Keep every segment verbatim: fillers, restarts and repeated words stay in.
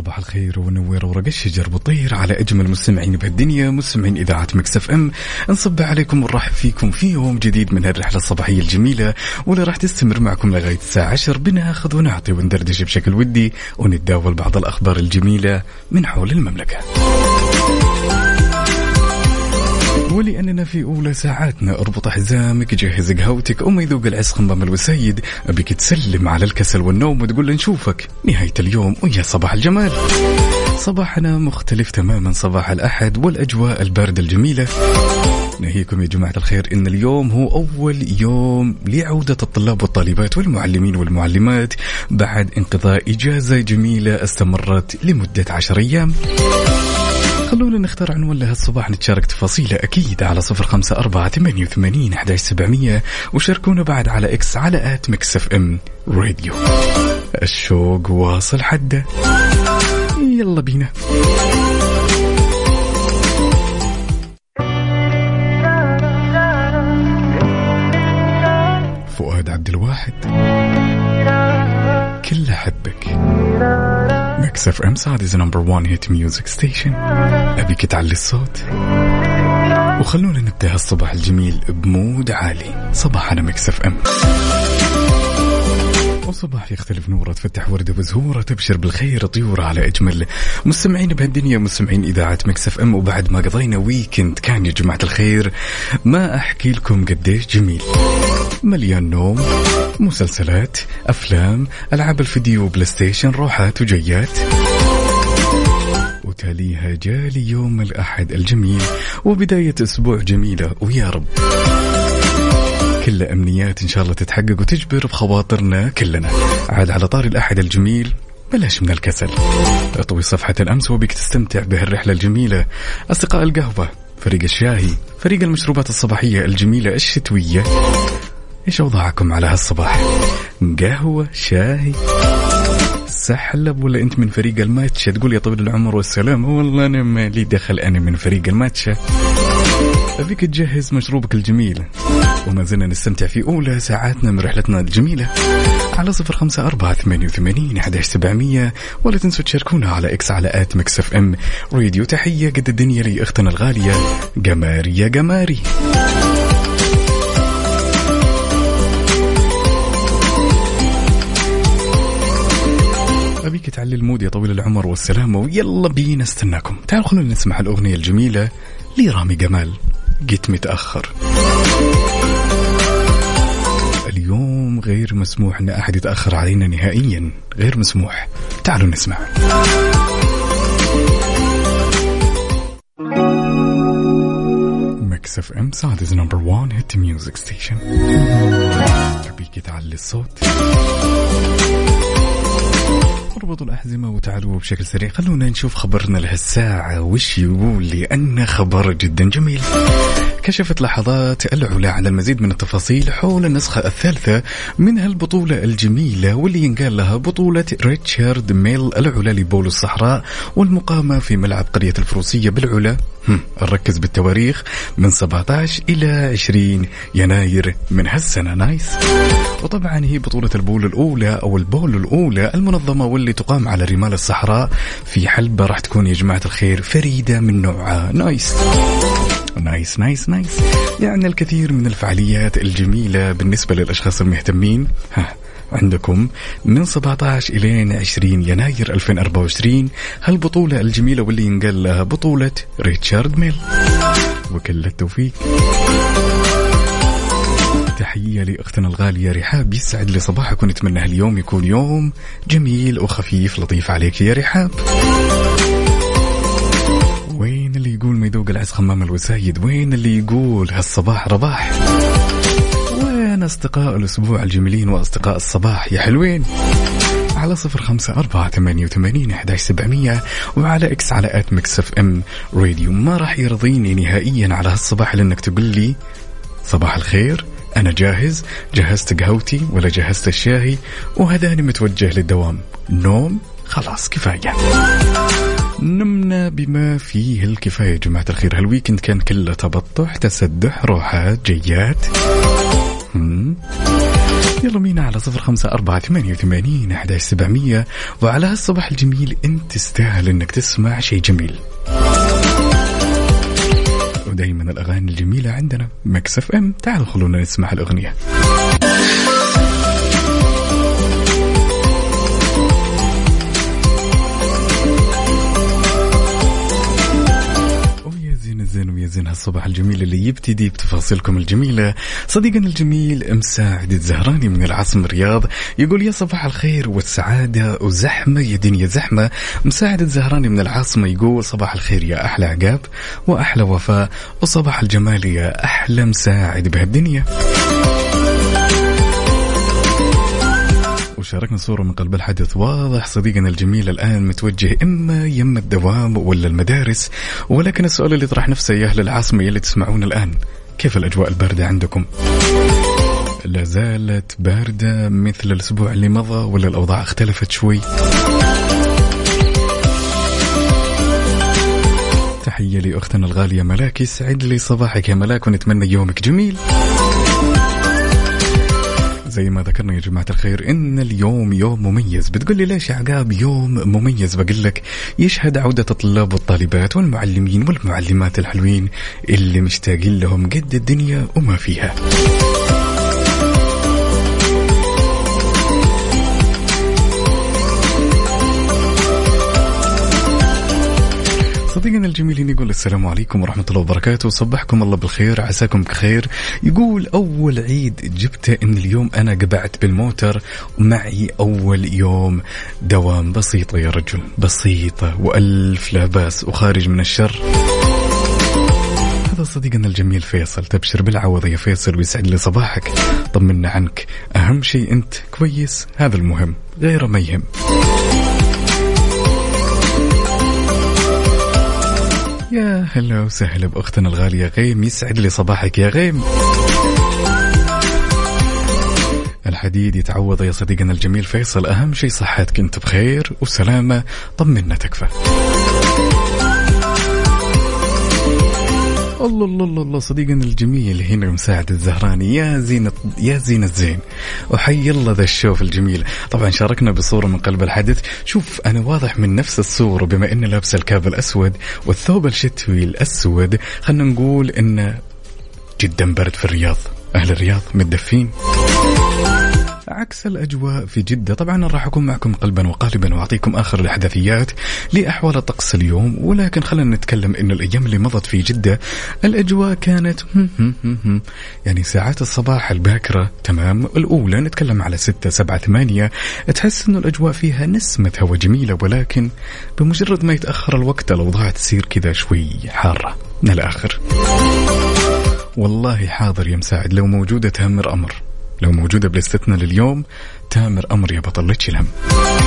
صباح الخير ونور ورق الشجر بطير على أجمل مستمعين بهالدنيا، مستمعين إذاعة ميكس اف ام. نصب عليكم ونرحب فيكم في يوم جديد من هالرحلة الصباحية الجميلة واللي راح تستمر معكم لغاية الساعة عشر. بناخذ ونعطي وندردش بشكل ودي ونتداول بعض الأخبار الجميلة من حول المملكة. ولأننا في أولى ساعاتنا اربط حزامك، جهز قهوتك، وما يذوق العز خمام الوسيد، أبيك تسلم على الكسل والنوم وتقول نشوفك نهاية اليوم ويا صباح الجمال. صباحنا مختلف تماما، صباح الأحد والأجواء الباردة الجميلة. نهيكم يا جماعة الخير إن اليوم هو أول يوم لعودة الطلاب والطالبات والمعلمين والمعلمات بعد انقضاء إجازة جميلة استمرت لمدة عشر أيام. خلونا نختار عنوان لهالصباح نتشارك تفاصيله أكيد على صفر خمسة أربعة ثمانية وثمانين أحد عشر سبعمية، وشاركونا بعد على إكس على آت ميكس اف ام راديو. الشوق واصل حده، يلا بينا. فؤاد عبد الواحد كل حبك. ميكس اف ام سعد is number one hit music station. أبيك تعلي الصوت وخلونا نبدأ هالصباح الجميل بمود عالي. صباحنا ميكس اف ام، وصباح يختلف نوره، تفتح وردة وزهورة، تبشر بالخير طيورة على أجمل مستمعين بهالدنيا، مستمعين إذاعة ميكس اف ام. وبعد ما قضينا ويكند كان يا جماعة الخير ما أحكي لكم قديش جميل، مليان نوم، مسلسلات، أفلام، ألعاب الفيديو، بلاي ستيشن، روحات وجيات. وتاليها جالي يوم الأحد الجميل وبداية أسبوع جميلة، ويا رب كل أمنيات إن شاء الله تتحقق وتجبر بخواطرنا كلنا. عاد على طار الأحد الجميل بلاش من الكسل، اطوي صفحة الأمس وبك تستمتع بهالرحلة الجميلة. أصدقاء القهوة، فريق الشاهي، فريق المشروبات الصباحية الجميلة الشتوية، إيش أوضاعكم على هالصباح؟ قهوة، شاهي، سحلب، ولا أنت من فريق الماتشة؟ تقول يا طويل العمر والسلام والله أنا ما لي دخل، أنا من فريق الماتشة. أبيك تجهز مشروبك الجميل، وما زلنا نستمتع في أولى ساعاتنا من رحلتنا الجميلة على صفر خمسة أربعة ثمانية وثمانين أحد عشر سبعمية، ولا تنسوا تشاركونا على إكس على آت ميكس اف ام راديو. تحية قد الدنيا لي أختنا الغالية قماري يا قماري. أبيك تعلي المود يا طويل العمر والسلامة، ويلا بينا استناكم. تعالوا خلونا نسمع الأغنية الجميلة لرامي جمال، جيت متأخر. اليوم غير مسموح أن أحد يتأخر علينا نهائيا، غير مسموح. تعالوا نسمع. ميكس اف ام سعد is number one hit music station. أبيك تعلي الصوت، اربطوا الأحزمة وتعالوا بشكل سريع. خلونا نشوف خبرنا لهالساعة وش يقول، لأن خبر جدا جميل. كشفت لحظات العلا على المزيد من التفاصيل حول النسخة الثالثة من هالبطولة الجميلة واللي ينقال لها بطولة ريتشارد ميل العلا لبول الصحراء، والمقامة في ملعب قرية الفروسية بالعلا. نركز بالتواريخ من سبعة عشر إلى عشرين يناير من هالسنة. نايس. وطبعا هي بطولة البول الأولى أو البول الأولى المنظمة واللي تقام على رمال الصحراء في حلبة، راح تكون يا جماعة الخير فريدة من نوعها. نايس نايس نايس نايس. يعني الكثير من الفعاليات الجميلة بالنسبة للأشخاص المهتمين. ها عندكم من سبعة عشر إلى عشرين يناير ألفين وأربعة وعشرين هالبطولة الجميلة واللي ينقال لها بطولة ريتشارد ميل، وكل التوفيق. تحية لأختنا الغالية رحاب، يسعد لي صباحك ونتمنى هاليوم يكون يوم جميل وخفيف لطيف عليك يا رحاب. وين اللي يقول ما يذوق العز خمام الوسايد؟ وين اللي يقول هالصباح رباح؟ وين أصدقاء الأسبوع الجميلين وأصدقاء الصباح يا حلوين؟ على صفر خمسة أربعة ثمانية وثمانين أحد عشر سبعمية وعلى إكس على آت ميكس اف ام راديو. ما راح يرضيني نهائيا على هالصباح لأنك تقول لي صباح الخير، أنا جاهز، جهزت قهوتي ولا جهزت الشاهي وهداني متوجه للدوام. نوم خلاص كفاية، نمنا بما فيه الكفاية يا جماعة الخير. هالويكند كان كله تبطح، تسدح، روحات، جيات. يلا مينا على صفر خمسة أربعة ثمانية وثمانين أحد عشر سبعمية. وعلى هالصباح الجميل أنت تستاهل أنك تسمع شيء جميل، ودايما الأغاني الجميلة عندنا ميكس اف ام. تعالوا خلونا نسمع الأغنية. زين ويا زين هالصباح الجميل اللي يبتدي بتفاصيلكم الجميلة. صديقنا الجميل مساعد الزهراني من العاصمة الرياض يقول يا صباح الخير والسعادة وزحمة يا دنيا زحمة. مساعد الزهراني من العاصمة يقول صباح الخير يا أحلى عقاب وأحلى وفاء وصباح الجمال يا أحلى مساعد بهالدنيا. وشاركنا صورة من قلب الحدث. واضح صديقنا الجميل الآن متوجه إما يم الدوام ولا المدارس، ولكن السؤال اللي طرح نفسه يا أهل العاصمة يلي تسمعون الآن، كيف الأجواء الباردة عندكم؟ لا زالت باردة مثل الأسبوع اللي مضى ولا الأوضاع اختلفت شوي؟ تحية لي أختنا الغالية ملاك، يسعد لي صباحك يا ملاك ونتمنى يومك جميل. زي ما ذكرنا يا جماعة الخير إن اليوم يوم مميز. بتقول لي ليش يا عقاب يوم مميز؟ بقول لك يشهد عودة الطلاب والطالبات والمعلمين والمعلمات الحلوين اللي مشتاقين لهم قد الدنيا وما فيها. صديقنا الجميل يقول السلام عليكم ورحمة الله وبركاته، صبحكم الله بالخير عساكم بخير. يقول أول عيد جبته إن اليوم أنا قبعت بالموتر ومعي أول يوم دوام. بسيطة يا رجل بسيطة وألف لا بأس وخارج من الشر. هذا صديقنا الجميل فيصل. تبشر بالعوض يا فيصل ويسعد لي صباحك. طمنا عنك، أهم شيء أنت كويس، هذا المهم، غيره ما يهم. يا هلا وسهلا بأختنا الغالية غيم، يسعد لي صباحك يا غيم. الحديد يتعوض يا صديقنا الجميل فيصل، أهم شيء صحتك أنت بخير وسلامة، طمنا تكفى. الله الله الله الله صديقنا الجميل هنا مساعد الزهراني، يا زينة يا زينة الزين، وحي الله ذا الشوف الجميل. طبعا شاركنا بصورة من قلب الحدث. شوف أنا واضح من نفس الصورة بما إن لابس الكاب الأسود والثوب الشتوي الأسود، خلنا نقول إن جدا برد في الرياض. أهل الرياض متدفين عكس الأجواء في جدة. طبعا راح أكون معكم قلبا وقالبا وأعطيكم آخر الأحداثيات لأحوال الطقس اليوم، ولكن خلينا نتكلم إن الأيام اللي مضت في جدة الأجواء كانت يعني ساعات الصباح الباكرة تمام. الأولى نتكلم على ستة سبعة ثمانية، تحس إنه الأجواء فيها نسمة هواء جميلة، ولكن بمجرد ما يتأخر الوقت الأوضاع تصير كذا شوي حارة من الآخر. والله حاضر يا مساعد، لو موجودة تامر أمر، لو موجودة بلستنا لليوم تامر أمر يا بطل، لا تشيل هم.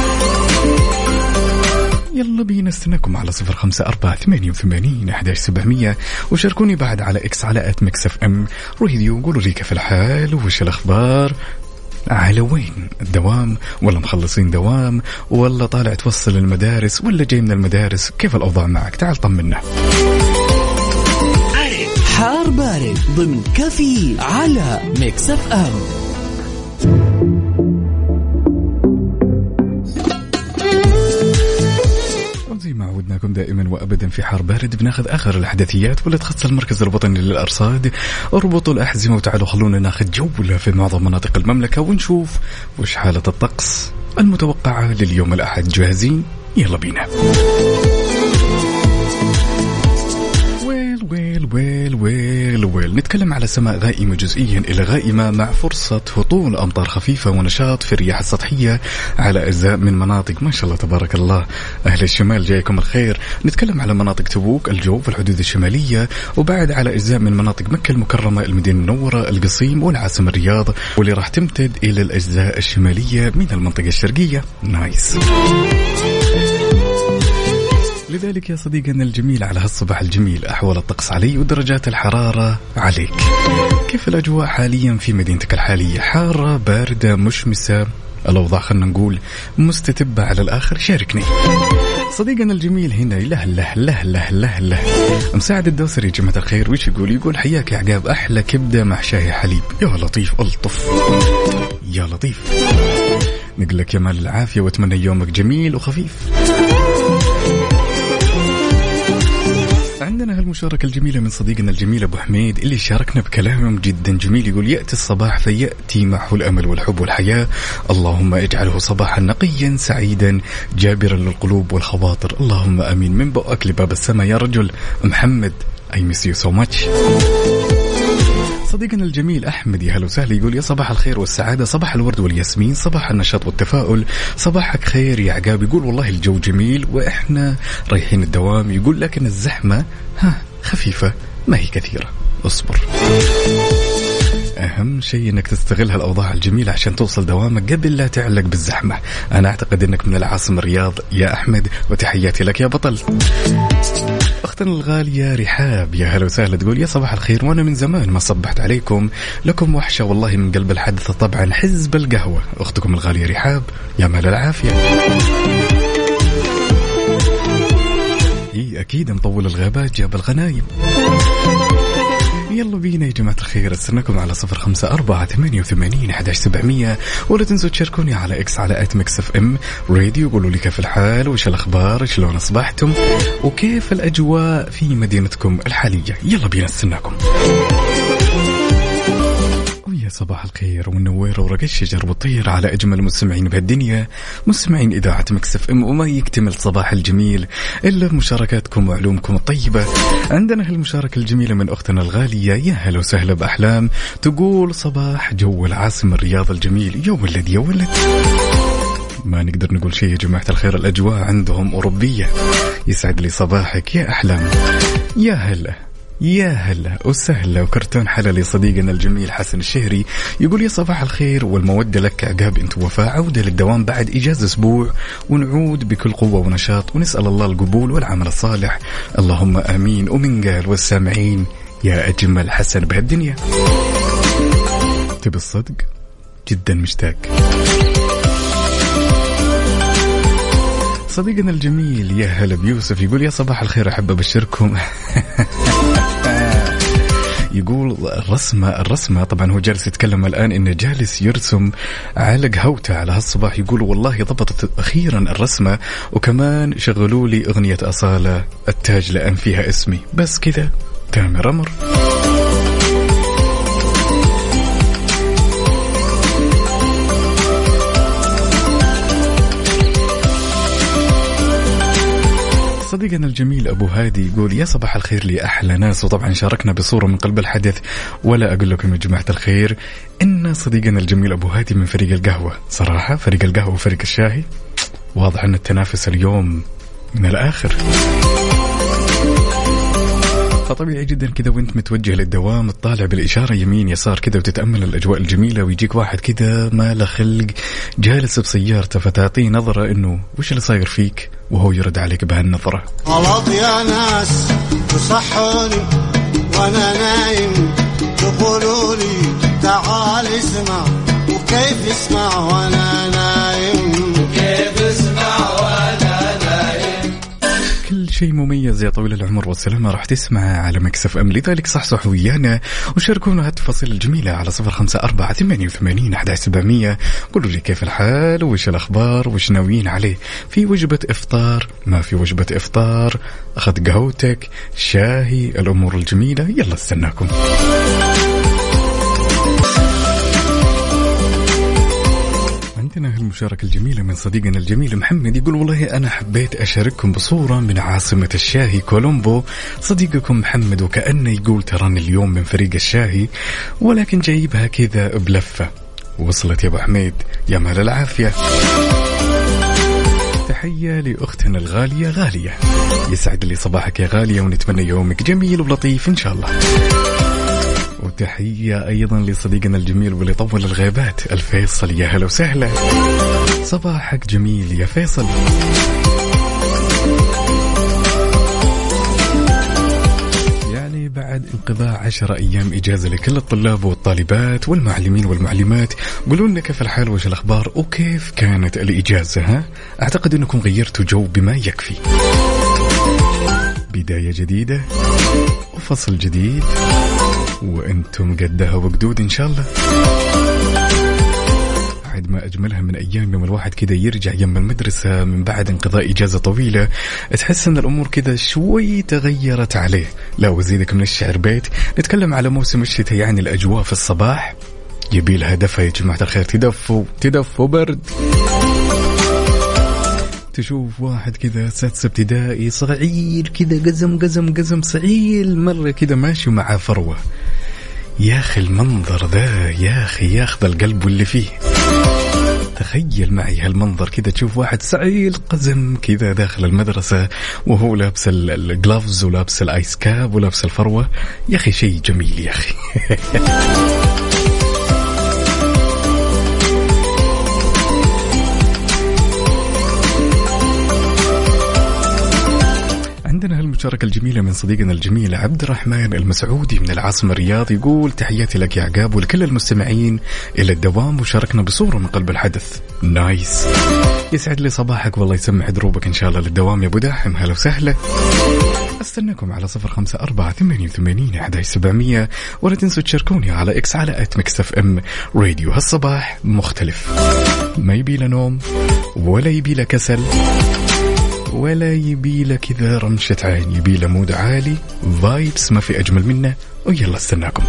يلا بينا استناكم على صفر خمسة أربعة ثمانية وثمانين أحد عشر سبعمية، وشاركوني بعد على إكس على آت ميكس اف ام راديو. قولوا لي كيف الحال وش الأخبار، على وين الدوام ولا مخلصين دوام ولا طالع توصل المدارس ولا جاي من المدارس، كيف الأوضاع معك؟ تعال طمنا. حار بارد ضمن كفي على ميكس اف ام. زي ما عودناكم دائما وابدا في حار بارد بناخذ اخر الاحداثيات واللي تخص المركز الوطني للارصاد. اربطوا الاحزمه وتعالوا خلونا ناخذ جوله في معظم مناطق المملكه ونشوف وش حاله الطقس المتوقعه لليوم الاحد. جاهزين؟ يلا بينا. ويل ويل ويل ويل نتكلم على سماء غائمة جزئيا إلى غائمة مع فرصة هطول أمطار خفيفة ونشاط في الرياح السطحية على أجزاء من مناطق ما شاء الله تبارك الله أهل الشمال جايكم الخير. نتكلم على مناطق تبوك، الجوف، الحدود الشمالية، وبعد على أجزاء من مناطق مكة المكرمة، المدينة المنورة، القصيم والعاصمة الرياض، واللي راح تمتد إلى الأجزاء الشمالية من المنطقة الشرقية. نايس. لذلك يا صديقنا الجميل على هالصباح الجميل أحوال الطقس علي ودرجات الحرارة عليك. كيف الأجواء حاليا في مدينتك الحالية؟ حارة، باردة، مشمسة؟ الأوضاع خلنا نقول مستتبة على الآخر؟ شاركني صديقنا الجميل هنا. له له له له له له مساعد الدوسري يا جماعة الخير. وش يقول؟ يقول حياك يا عقاب، أحلى كبدة مع شاي حليب. يا لطيف ألطف يا لطيف. نقول لك يا مال العافية واتمنى يومك جميل وخفيف. عندنا هالمشاركة الجميلة من صديقنا الجميل أبو حميد اللي شاركنا بكلام جدا جميل. يقول يأتي الصباح فيأتي معه الأمل والحب والحياة، اللهم اجعله صباحا نقيا سعيدا جابرا للقلوب والخواطر، اللهم أمين. من بؤك لباب السماء يا رجل محمد. I miss you so much. صديقنا الجميل أحمد يا هلا وسهلا يقول يا صباح الخير والسعادة، صباح الورد والياسمين، صباح النشاط والتفاؤل، صباحك خير يا عقاب. يقول والله الجو جميل وإحنا رايحين الدوام، يقول لكن الزحمة ها خفيفة ما هي كثيرة، اصبر. أهم شيء أنك تستغل هالأوضاع الجميلة عشان توصل دوامك قبل لا تعلق بالزحمة. أنا أعتقد أنك من العاصمة الرياض يا أحمد، وتحياتي لك يا بطل. أختنا الغالية رحاب يا هلا وسهلا تقول يا صباح الخير، وأنا من زمان ما صبحت عليكم، لكم وحشة والله من قلب الحدث طبعا حزب القهوة. أختكم الغالية رحاب يا مال العافية. إيه أكيد مطول الغابات جاب الغنايم. يلا بينا يا جماعة الخير، استناكم على صفر خمسة أربعة ثمانية وثمانين أحد عشر سبعمية، ولا تنسوا تشاركوني على إكس على آت ميكس اف ام راديو. قولوا لي كيف الحال وش الأخبار، شلون أصبحتم وكيف الأجواء في مدينتكم الحالية. يلا بينا استناكم. يا صباح الخير والنوير ورق الشجر والطير على أجمل مستمعين بهالدنيا، مستمعين إذاعة ميكس اف ام. وما يكتمل صباح الجميل إلا بمشاركاتكم وعلومكم الطيبة. عندنا هالمشاركة الجميلة من أختنا الغالية يا هلا وسهلا بأحلام، تقول صباح جو العاصمة الرياض الجميل. يا ولد يا ولد، ما نقدر نقول شيء يا جماعة الخير، الأجواء عندهم أوروبية. يسعد لي صباحك يا أحلام. يا هلا يا هلا وسهلا وكرتون حلالي. صديقنا الجميل حسن الشهري يقول يا صباح الخير والمودة لك عقاب، انت وفاء عودة للدوام بعد إجازة أسبوع، ونعود بكل قوة ونشاط، ونسأل الله القبول والعمل الصالح، اللهم آمين. ومن قال والسامعين يا أجمل حسن بهالدنيا. تبي الصدق جدا مشتاق. صديقنا الجميل يا هلا بيوسف يقول يا صباح الخير، أحب أبشركم. يقول الرسمة الرسمة طبعا هو جالس يتكلم الآن إنه جالس يرسم على قهوته على هالصباح. يقول والله ضبطت أخيرا الرسمة، وكمان شغلوا لي أغنية أصالة التاج لأن فيها اسمي، بس كذا تامر أمر. صديقنا الجميل أبو هادي يقول يا صباح الخير لي أحلى ناس، وطبعا شاركنا بصورة من قلب الحدث. ولا أقول لكم يا جماعة الخير إن صديقنا الجميل أبو هادي من فريق القهوة. صراحة فريق القهوة وفريق الشاهي واضح أن التنافس اليوم من الآخر، فطبيعي جدا كذا وانت متوجه للدوام تطالع بالإشارة يمين يسار كذا وتتأمل الأجواء الجميلة، ويجيك واحد كذا ما له خلق جالس بسيارته، فتعطيه نظرة إنه وش اللي صاير فيك، وهو يرد عليك بهالنظرة. غلط يا ناس تصحوني وانا نايم، تقولوا لي تعال اسمع، وكيف اسمع وانا نايم، وكيف اسمع وانا نايم. كل شيء مميز يا طويل العمر والسلامة راح تسمعه على ميكس اف ام، لذلك صحصح ويانا وشاركونا هالتفاصيل الجميلة على صفر خمسة أربعة ثمانية وثمانين أحد عشر سبعمية. قولوا لي كيف الحال وش الأخبار وش ناويين عليه، في وجبة إفطار ما في وجبة إفطار، أخذ قهوتك شاهي، الأمور الجميلة. يلا استناكم. عندنا هالمشاركة الجميلة من صديقنا الجميل محمد يقول والله أنا حبيت أشارككم بصورة من عاصمة الشاهي كولومبو. صديقكم محمد وكأنه يقول تراني اليوم من فريق الشاهي، ولكن جايبها كذا بلفة. وصلت يا أبو حميد يا مال العافية. تحية لأختنا الغالية غالية، يسعد لي صباحك يا غالية، ونتمنى يومك جميل ولطيف إن شاء الله. وتحية أيضا لصديقنا الجميل واللي طول الغيبات الفيصل، يا هلا وسهلا، صباحك جميل يا فيصل. يعني بعد انقضاء عشر أيام إجازة لكل الطلاب والطالبات والمعلمين والمعلمات، قولوا لنا كيف الحال وش الأخبار وكيف كانت الإجازة. ها أعتقد أنكم غيرتوا جو بما يكفي. بداية جديدة وفصل جديد وأنتم قدها وقدود إن شاء الله. بعد ما أجملها من أيام لما الواحد كده يرجع يم المدرسة من بعد انقضاء إجازة طويلة، تحس أن الأمور كده شوي تغيرت عليه. لا وزيدك من الشعر بيت. نتكلم على موسم الشتاء، يعني الأجواء في الصباح يبي لها دفى يا جماعة الخير، تدفوا تدفوا برد. تشوف واحد كذا سادس ابتدائي صغير كذا قزم قزم قزم صغير مرة كذا ماشي مع فروة، يا أخي المنظر ذا يا أخي ياخذ القلب واللي فيه. تخيل معي هالمنظر كذا، تشوف واحد سعيل قزم كذا داخل المدرسة وهو لابس الجلافز ولابس الآيس كاب ولابس الفروة، يا أخي شيء جميل يا أخي. عندنا هالمشاركة الجميلة من صديقنا الجميل عبد الرحمن المسعودي من العاصمة الرياض، يقول تحياتي لك يا عقاب ولكل المستمعين إلى الدوام، وشاركنا بصورة من قلب الحدث. نايس، يسعد لي صباحك والله يسمح دروبك إن شاء الله للدوام يا أبو داحم. هلا وسهلا، استناكم على صفر خمسة أربعة ثمانية وثمانين أحد عشر سبعمية، ولا تنسوا تشاركوني على إكس على آت ميكس إف إم راديو. هالصباح مختلف، ما يبي له نوم ولا يبي له كسل ولا يبي له كذا رمشة عين، يبي له مود عالي، فايبس ما في أجمل منه. ويلا استناكم.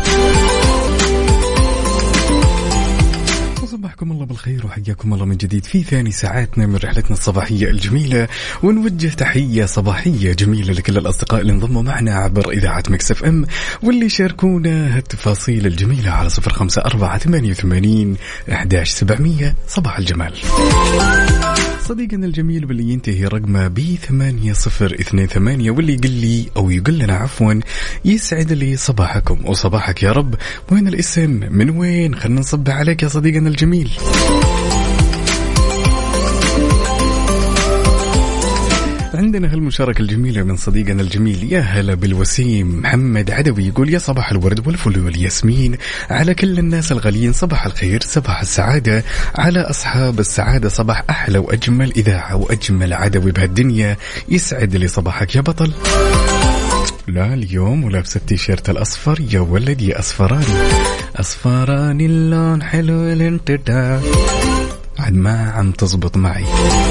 صباحكم الله بالخير وحياكم الله من جديد في ثاني ساعاتنا من رحلتنا الصباحية الجميلة، ونوجه تحية صباحية جميلة لكل الأصدقاء اللي انضموا معنا عبر إذاعة ميكس إف إم واللي شاركونا هالتفاصيل الجميلة على صفر خمسة أربعة ثمانية وثمانين أحد عشر سبعمية. صباح الجمال. صديقنا الجميل واللي ينتهي رقمه ب ثمانية صفر اثنين ثمانية واللي يقول لي أو يقول لنا عفوا يسعد لي صباحكم وصباحك يا رب. وين الاسم من وين؟ خلنا نصب عليك يا صديقنا الجميل. عندنا هالمشاركة الجميلة من صديقنا الجميل، يا هلا بالوسيم محمد عدوي، يقول يا صباح الورد والفل والياسمين على كل الناس الغاليين، صباح الخير صباح السعادة على أصحاب السعادة، صباح أحلى وأجمل إذاعة وأجمل عدوي بهالدنيا، يسعد لي صباحك يا بطل. لا اليوم ولابس التيشيرت الأصفر يا ولد يا أصفراني، أصفراني اللون حلو الانتداب، عد ما عم تزبط معي.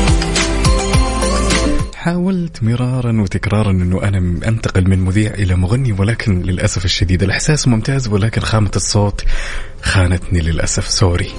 حاولت مرارا وتكرارا أنه أنا أنتقل من مذيع إلى مغني، ولكن للأسف الشديد الإحساس ممتاز ولكن خامة الصوت خانتني للأسف، سوري.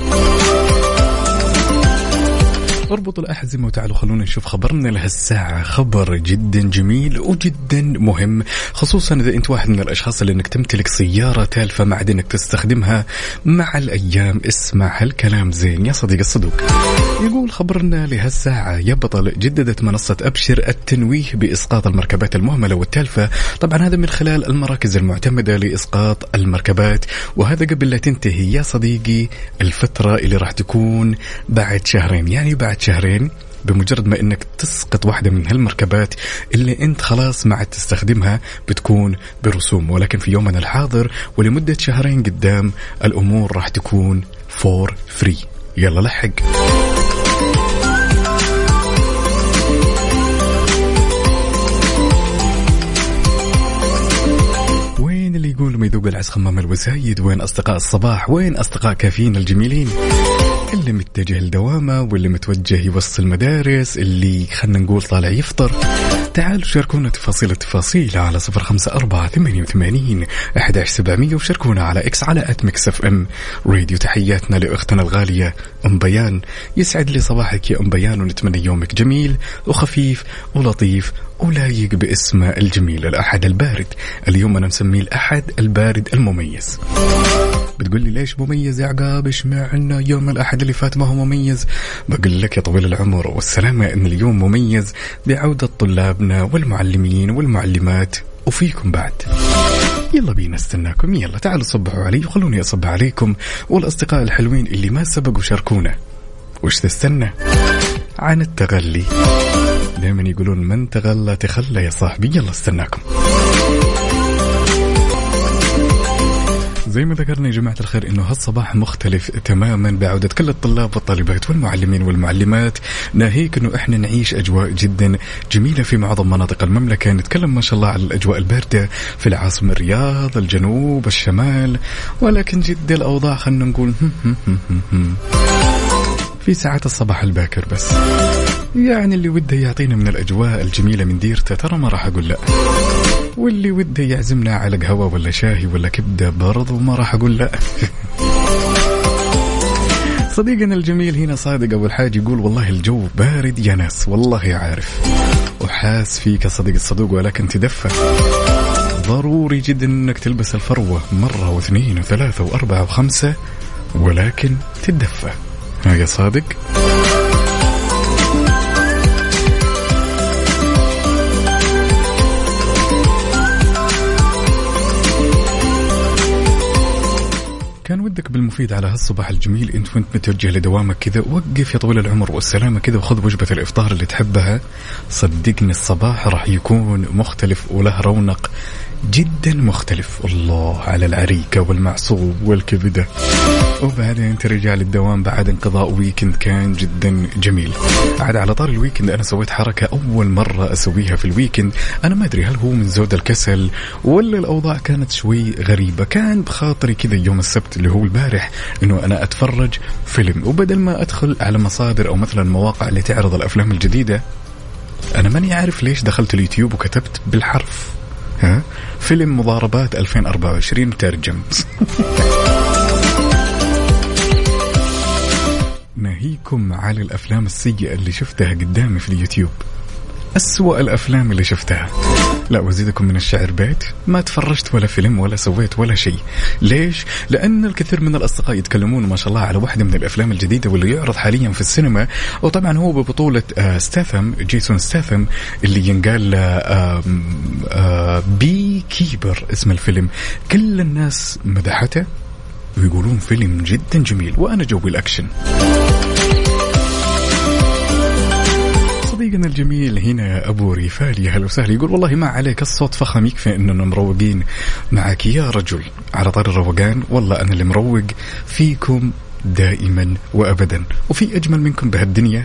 اربطوا الأحزمة وتعالوا خلونا نشوف خبرنا لهالساعة. خبر جدا جميل وجدا مهم، خصوصا إذا أنت واحد من الأشخاص اللي أنك تمتلك سيارة تالفة ما عاد أنك تستخدمها مع الأيام. اسمع هالكلام زين يا صديق الصدوق. يقول خبرنا لهالساعة يا بطل، جددت منصة أبشر التنويه بإسقاط المركبات المهملة والتالفة، طبعا هذا من خلال المراكز المعتمدة لإسقاط المركبات، وهذا قبل لا تنتهي يا صديقي الفترة اللي راح تكون بعد شهرين، يعني بعد شهرين بمجرد ما انك تسقط واحدة من هالمركبات اللي انت خلاص ما عاد تستخدمها بتكون برسوم، ولكن في يومنا الحاضر ولمدة شهرين قدام الامور راح تكون فور فري. يلا لحق. وين اللي يقول ما يذوق العز خمام الوسايد؟ وين أصدقاء الصباح؟ وين أصدقاء كافيين الجميلين؟ اللي متجه لدوامه واللي متوجه يوصل المدارس، اللي خلنا نقول طالع يفطر. تعالوا شاركونا تفاصيل التفاصيل على صفر خمسة أربعة ثمانية وثمانين أحد عشر سبعمية، وشاركونا على إكس على آت ميكس إف إم راديو. تحياتنا لأختنا الغالية أم بيان، يسعد لي صباحك يا أم بيان، ونتمنى يومك جميل وخفيف ولطيف ولايق باسمه الجميل الأحد البارد. اليوم أنا مسميه الأحد البارد المميز. بتقول لي ليش مميز يا عقاب؟ إيش معنى يوم الأحد اللي فات ما هو مميز؟ بقول لك يا طويل العمر والسلامة إن اليوم مميز بعودة طلابنا والمعلمين والمعلمات وفيكم بعد. يلا بينا استناكم، يلا تعالوا صبحوا علي وخلوني أصبح عليكم والأصدقاء الحلوين اللي ما سبقوا شاركونا. وش تستنى عن التغلي؟ دائما يقولون من تغلى تخلى يا صاحبي. يلا استناكم. زي ما ذكرنا يا جماعة الخير إنه هالصباح مختلف تماما بعودة كل الطلاب والطالبات والمعلمين والمعلمات، ناهيك إنه إحنا نعيش أجواء جدا جميلة في معظم مناطق المملكة. نتكلم ما شاء الله على الأجواء الباردة في العاصمة الرياض، الجنوب، الشمال، ولكن جدا الأوضاع خلنا نقول في ساعات الصباح الباكر بس. يعني اللي وده يعطينا من الأجواء الجميلة من ديرته ترى ما راح أقول لا، واللي وده يعزمنا على قهوة ولا شاهي ولا كبدة برضو ما راح أقول لا. صديقنا الجميل هنا صادق أول حاجة يقول والله الجو بارد يا ناس، والله عارف وحاس فيك صديق الصدوق، ولكن تدفى. ضروري جدا أنك تلبس الفروة مرة واثنين وثلاثة وأربعة وخمسة، ولكن تدفى. ها يا صادق. كان ودك بالمفيد على هالصباح الجميل انت وانت متوجه لدوامك كذا، وقف يا طويل العمر والسلامة كذا وخذ وجبة الإفطار اللي تحبها. صدقني الصباح راح يكون مختلف وله رونق جدا مختلف. الله على العريكة والمعصوب والكبدة، وبعدين ترجع للدوام بعد انقضاء ويكند كان جدا جميل. عاد على طار الويكند أنا سويت حركة أول مرة أسويها في الويكند، أنا ما أدري هل هو من زود الكسل ولا الأوضاع كانت شوي غريبة. كان بخاطري كذا يوم السبت اللي هو البارح إنه أنا أتفرج فيلم، وبدل ما أدخل على مصادر أو مثلا مواقع اللي تعرض الأفلام الجديدة، أنا ماني عارف ليش دخلت اليوتيوب وكتبت بالحرف ها فيلم مضاربات ألفين وأربعة وعشرين ترجم. ناهيكم على الأفلام السيئة اللي شفتها قدامي في اليوتيوب، أسوأ الأفلام اللي شفتها. لا وزيدكم من الشعر بيت، ما تفرجت ولا فيلم ولا سويت ولا شيء. ليش؟ لأن الكثير من الأصدقاء يتكلمون ما شاء الله على واحدة من الأفلام الجديدة واللي يعرض حاليا في السينما، وطبعا هو ببطولة ستاثم جيسون ستاثم اللي ينقال بي كيبر اسم الفيلم. كل الناس مدحته ويقولون فيلم جدا جميل، وأنا جوي الأكشن. صديقنا الجميل هنا أبو ريفال يا هلا وسهلا يقول والله ما عليك الصوت فخم يكفي إننا مروقين معك يا رجل. على طار الروقان والله أنا اللي مروق فيكم دائما وأبدا، وفي أجمل منكم بهالدنيا.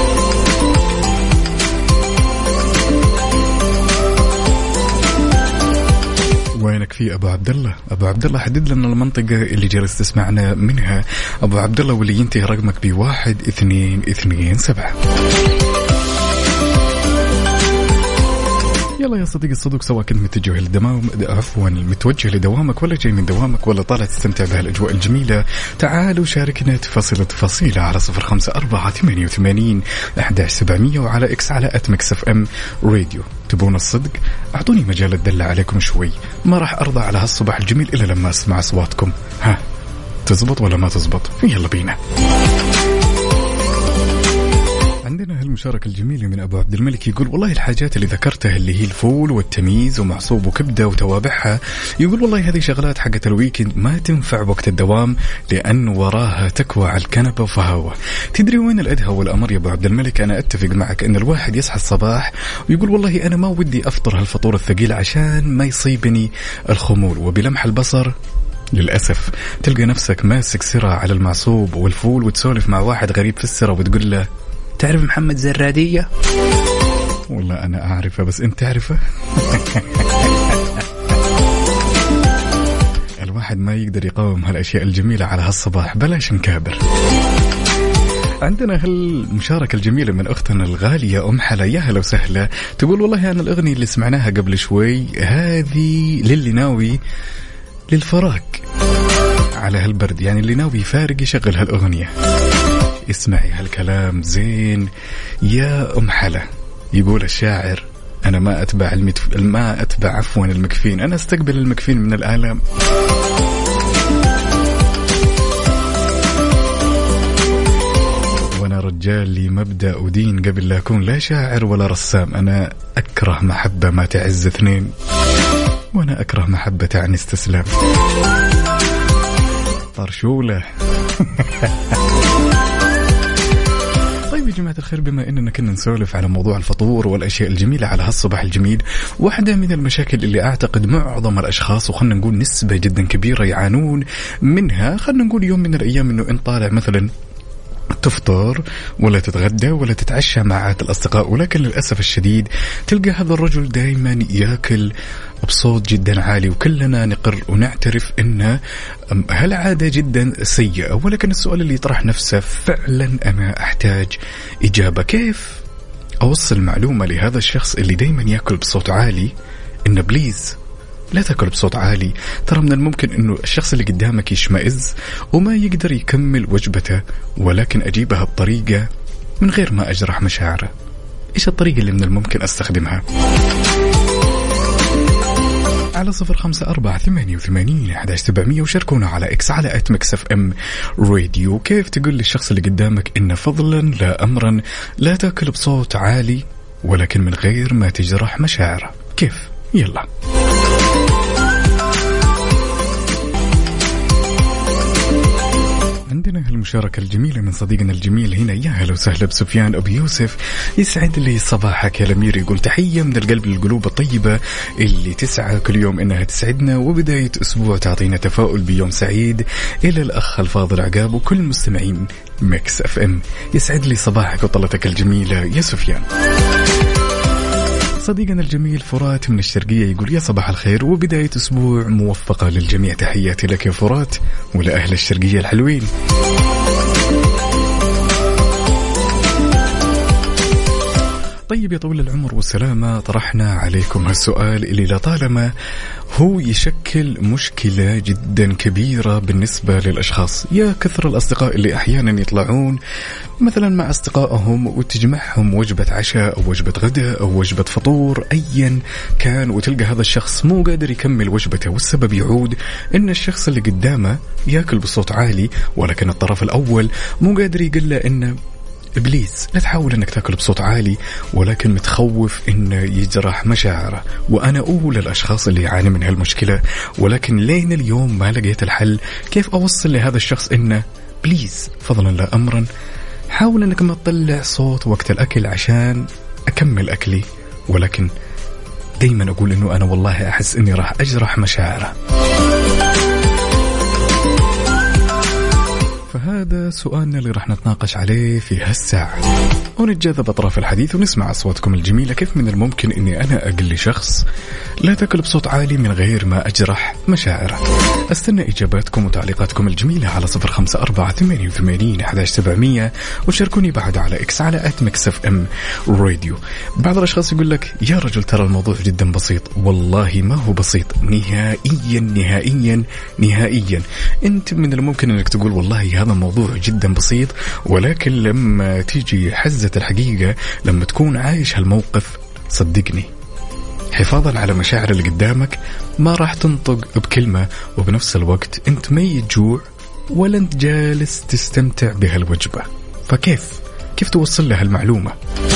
وينك في أبو عبد الله؟ أبو عبد الله حدد لنا المنطقة اللي جالس تسمعنا منها أبو عبد الله، واللي ينتهي رقمك بواحد اثنين اثنين سبعة. يلا يا صديقي الصدوق، سواء كنت متجه لدوام عفوا متوجه لدوامك ولا جاي من دوامك ولا طالع تستمتع بهالأجواء الجميلة، تعالوا شاركنا تفاصيل تفاصيل على صفر خمسة أربعة ثمانية وثمانين أحد عشر سبعمية وعلى إكس على أت ميكس إف إم راديو. تبون الصدق؟ أعطوني مجال أدلع عليكم شوي، ما راح أرضى على هالصباح الجميل إلا لما أسمع أصواتكم. ها تزبط ولا ما تزبط؟ يلا بينا. عندنا هالمشاركة الجميلة من أبو عبد الملك يقول والله الحاجات اللي ذكرتها اللي هي الفول والتميز ومعصوب وكبدة وتوابعها، يقول والله هذه شغلات حقت الويكند ما تنفع وقت الدوام لأن وراها تكوى على الكنبة وفهاوة. تدري وين الأدهى والأمر يا أبو عبد الملك؟ أنا أتفق معك أن الواحد يصحى الصباح ويقول والله أنا ما ودي أفطر هالفطور الثقيل عشان ما يصيبني الخمول، وبلمح البصر للأسف تلقى نفسك ماسك سرة على المعصوب والفول وتسولف مع واحد غريب في السرة وتقول له تعرف محمد زرادية؟ والله أنا أعرفه بس أنت تعرفه؟ الواحد ما يقدر يقاوم هالأشياء الجميلة على هالصباح، بلاش نكابر. عندنا هالمشاركة الجميلة من أختنا الغالية أم حلا يا هلا وسهلا، تقول والله أنا الأغنية اللي سمعناها قبل شوي هذه للي ناوي للفراق على هالبرد، يعني اللي ناوي يفارق يشغل هالأغنية. اسمعي هالكلام زين يا أم حلا. يقول الشاعر أنا ما أتبع المتف... ما أتبع عفوا المكفين، أنا أستقبل المكفين من الآلام. وأنا رجال لي مبدأ ودين قبل لا أكون لا شاعر ولا رسام، أنا أكره محبة ما تعز اثنين، وأنا أكره محبة عن استسلام. طرشولة. طيب يا جماعة الخير، بما أننا كنا نسولف على موضوع الفطور والأشياء الجميلة على هالصباح الجميل، واحدة من المشاكل اللي أعتقد معظم الأشخاص وخلنا نقول نسبة جدا كبيرة يعانون منها، خلنا نقول يوم من الأيام أنه إن طالع مثلا تفطر ولا تتغدى ولا تتعشى مع عائلة الأصدقاء، ولكن للأسف الشديد تلقى هذا الرجل دائما يأكل بصوت جدا عالي، وكلنا نقر ونعترف أن هالعادة جدا سيئة. ولكن السؤال اللي يطرح نفسه، فعلا أنا أحتاج إجابة. كيف أوصل معلومة لهذا الشخص اللي دائما يأكل بصوت عالي إنه بليز لا تأكل بصوت عالي، ترى من الممكن أنه الشخص اللي قدامك يشمئز وما يقدر يكمل وجبته، ولكن أجيبها بطريقة من غير ما أجرح مشاعره. إيش الطريقة اللي من الممكن أستخدمها؟ على صفر خمسة أربعة ثمانية وثمانين أحد عشر سبعمية، وشاركونا على إكس على آت ميكس إف إم راديو. كيف تقول للشخص اللي قدامك إنه فضلا لا أمرا لا تأكل بصوت عالي ولكن من غير ما تجرح مشاعره؟ كيف؟ يلا. عندنا هالمشاركة الجميلة من صديقنا الجميل هنا. يا هلا وسهلا بسفيان أبو يوسف، يسعد لي صباحك يا الأمير. يقول تحية من القلب للقلوب الطيبة اللي تسعى كل يوم إنها تسعدنا، وبداية أسبوع تعطينا تفاؤل بيوم سعيد. إلى الأخ الفاضل عقاب وكل مستمعين ميكس أف إم، يسعد لي صباحك وطلتك الجميلة يا سفيان. صديقنا الجميل فرات من الشرقية يقول يا صباح الخير وبداية أسبوع موفقة للجميع، تحياتي لك يا فرات ولأهل الشرقية الحلوين. طيب يا طويل العمر والسلامة، طرحنا عليكم هالسؤال اللي لطالما هو يشكل مشكلة جدا كبيرة بالنسبة للأشخاص. يا كثر الأصدقاء اللي أحيانا يطلعون مثلا مع أصدقائهم وتجمعهم وجبة عشاء أو وجبة غداء أو وجبة فطور أيا كان، وتلقى هذا الشخص مو قادر يكمل وجبته، والسبب يعود إن الشخص اللي قدامه يأكل بصوت عالي، ولكن الطرف الأول مو قادر يقول له إنه إبليس لا تحاول أنك تأكل بصوت عالي، ولكن متخوف إنه يجرح مشاعره. وأنا أول الأشخاص اللي يعاني من هالمشكلة، ولكن لين اليوم ما لقيت الحل كيف أوصل لهذا الشخص إنه بليز فضلا لا أمرا حاول أنك ما تطلع صوت وقت الأكل عشان أكمل أكلي، ولكن دايما أقول إنه أنا والله أحس إني راح أجرح مشاعره. فهذا سؤالنا اللي راح نتناقش عليه في هالساعة، ونتجاذب أطراف الحديث ونسمع أصواتكم الجميلة. كيف من الممكن أني أنا أقول لشخص لا تأكل بصوت عالي من غير ما أجرح مشاعره؟ أستنى إجاباتكم وتعليقاتكم الجميلة على صفر خمسة أربعة ثمانية وثمانين أحد عشر سبعمية، وشاركوني بعد على إكس على آت ميكس إف إم راديو. بعض الأشخاص يقول لك يا رجل ترى الموضوع جدا بسيط. والله ما هو بسيط نهائيا نهائيا نهائيا. أنت من الممكن أنك تقول والله هذا موضوع جدا بسيط، ولكن لما تيجي حزة الحقيقة، لما تكون عايش هالموقف، صدقني حفاظا على مشاعر اللي قدامك ما راح تنطق بكلمة، وبنفس الوقت انت ما يجوع ولا انت جالس تستمتع بهالوجبة. فكيف كيف توصل لها المعلومة؟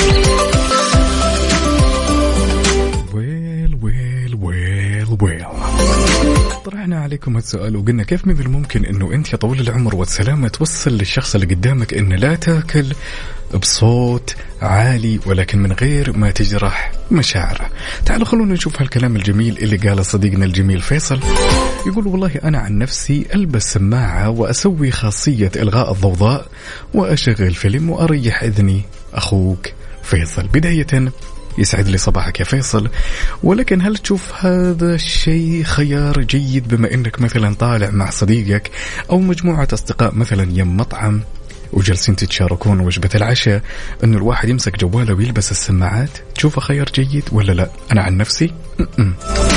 ويل ويل ويل ويل طرحنا عليكم هالسؤال وقلنا كيف من الممكن انه انت يا طويل العمر والسلامة توصل للشخص اللي قدامك انه لا تاكل بصوت عالي ولكن من غير ما تجرح مشاعره. تعالوا خلونا نشوف هالكلام الجميل اللي قاله صديقنا الجميل فيصل. يقول والله أنا عن نفسي ألبس سماعة وأسوي خاصية إلغاء الضوضاء وأشغل فيلم وأريح إذني. أخوك فيصل. بداية يسعد لي صباحك يا فيصل، ولكن هل تشوف هذا الشيء خيار جيد بما أنك مثلا طالع مع صديقك أو مجموعة أصدقاء مثلا يم مطعم وجلسين تتشاركون وجبة العشاء، أنه الواحد يمسك جواله ويلبس السماعات؟ تشوفه خيار جيد ولا لا؟ أنا عن نفسي م-م.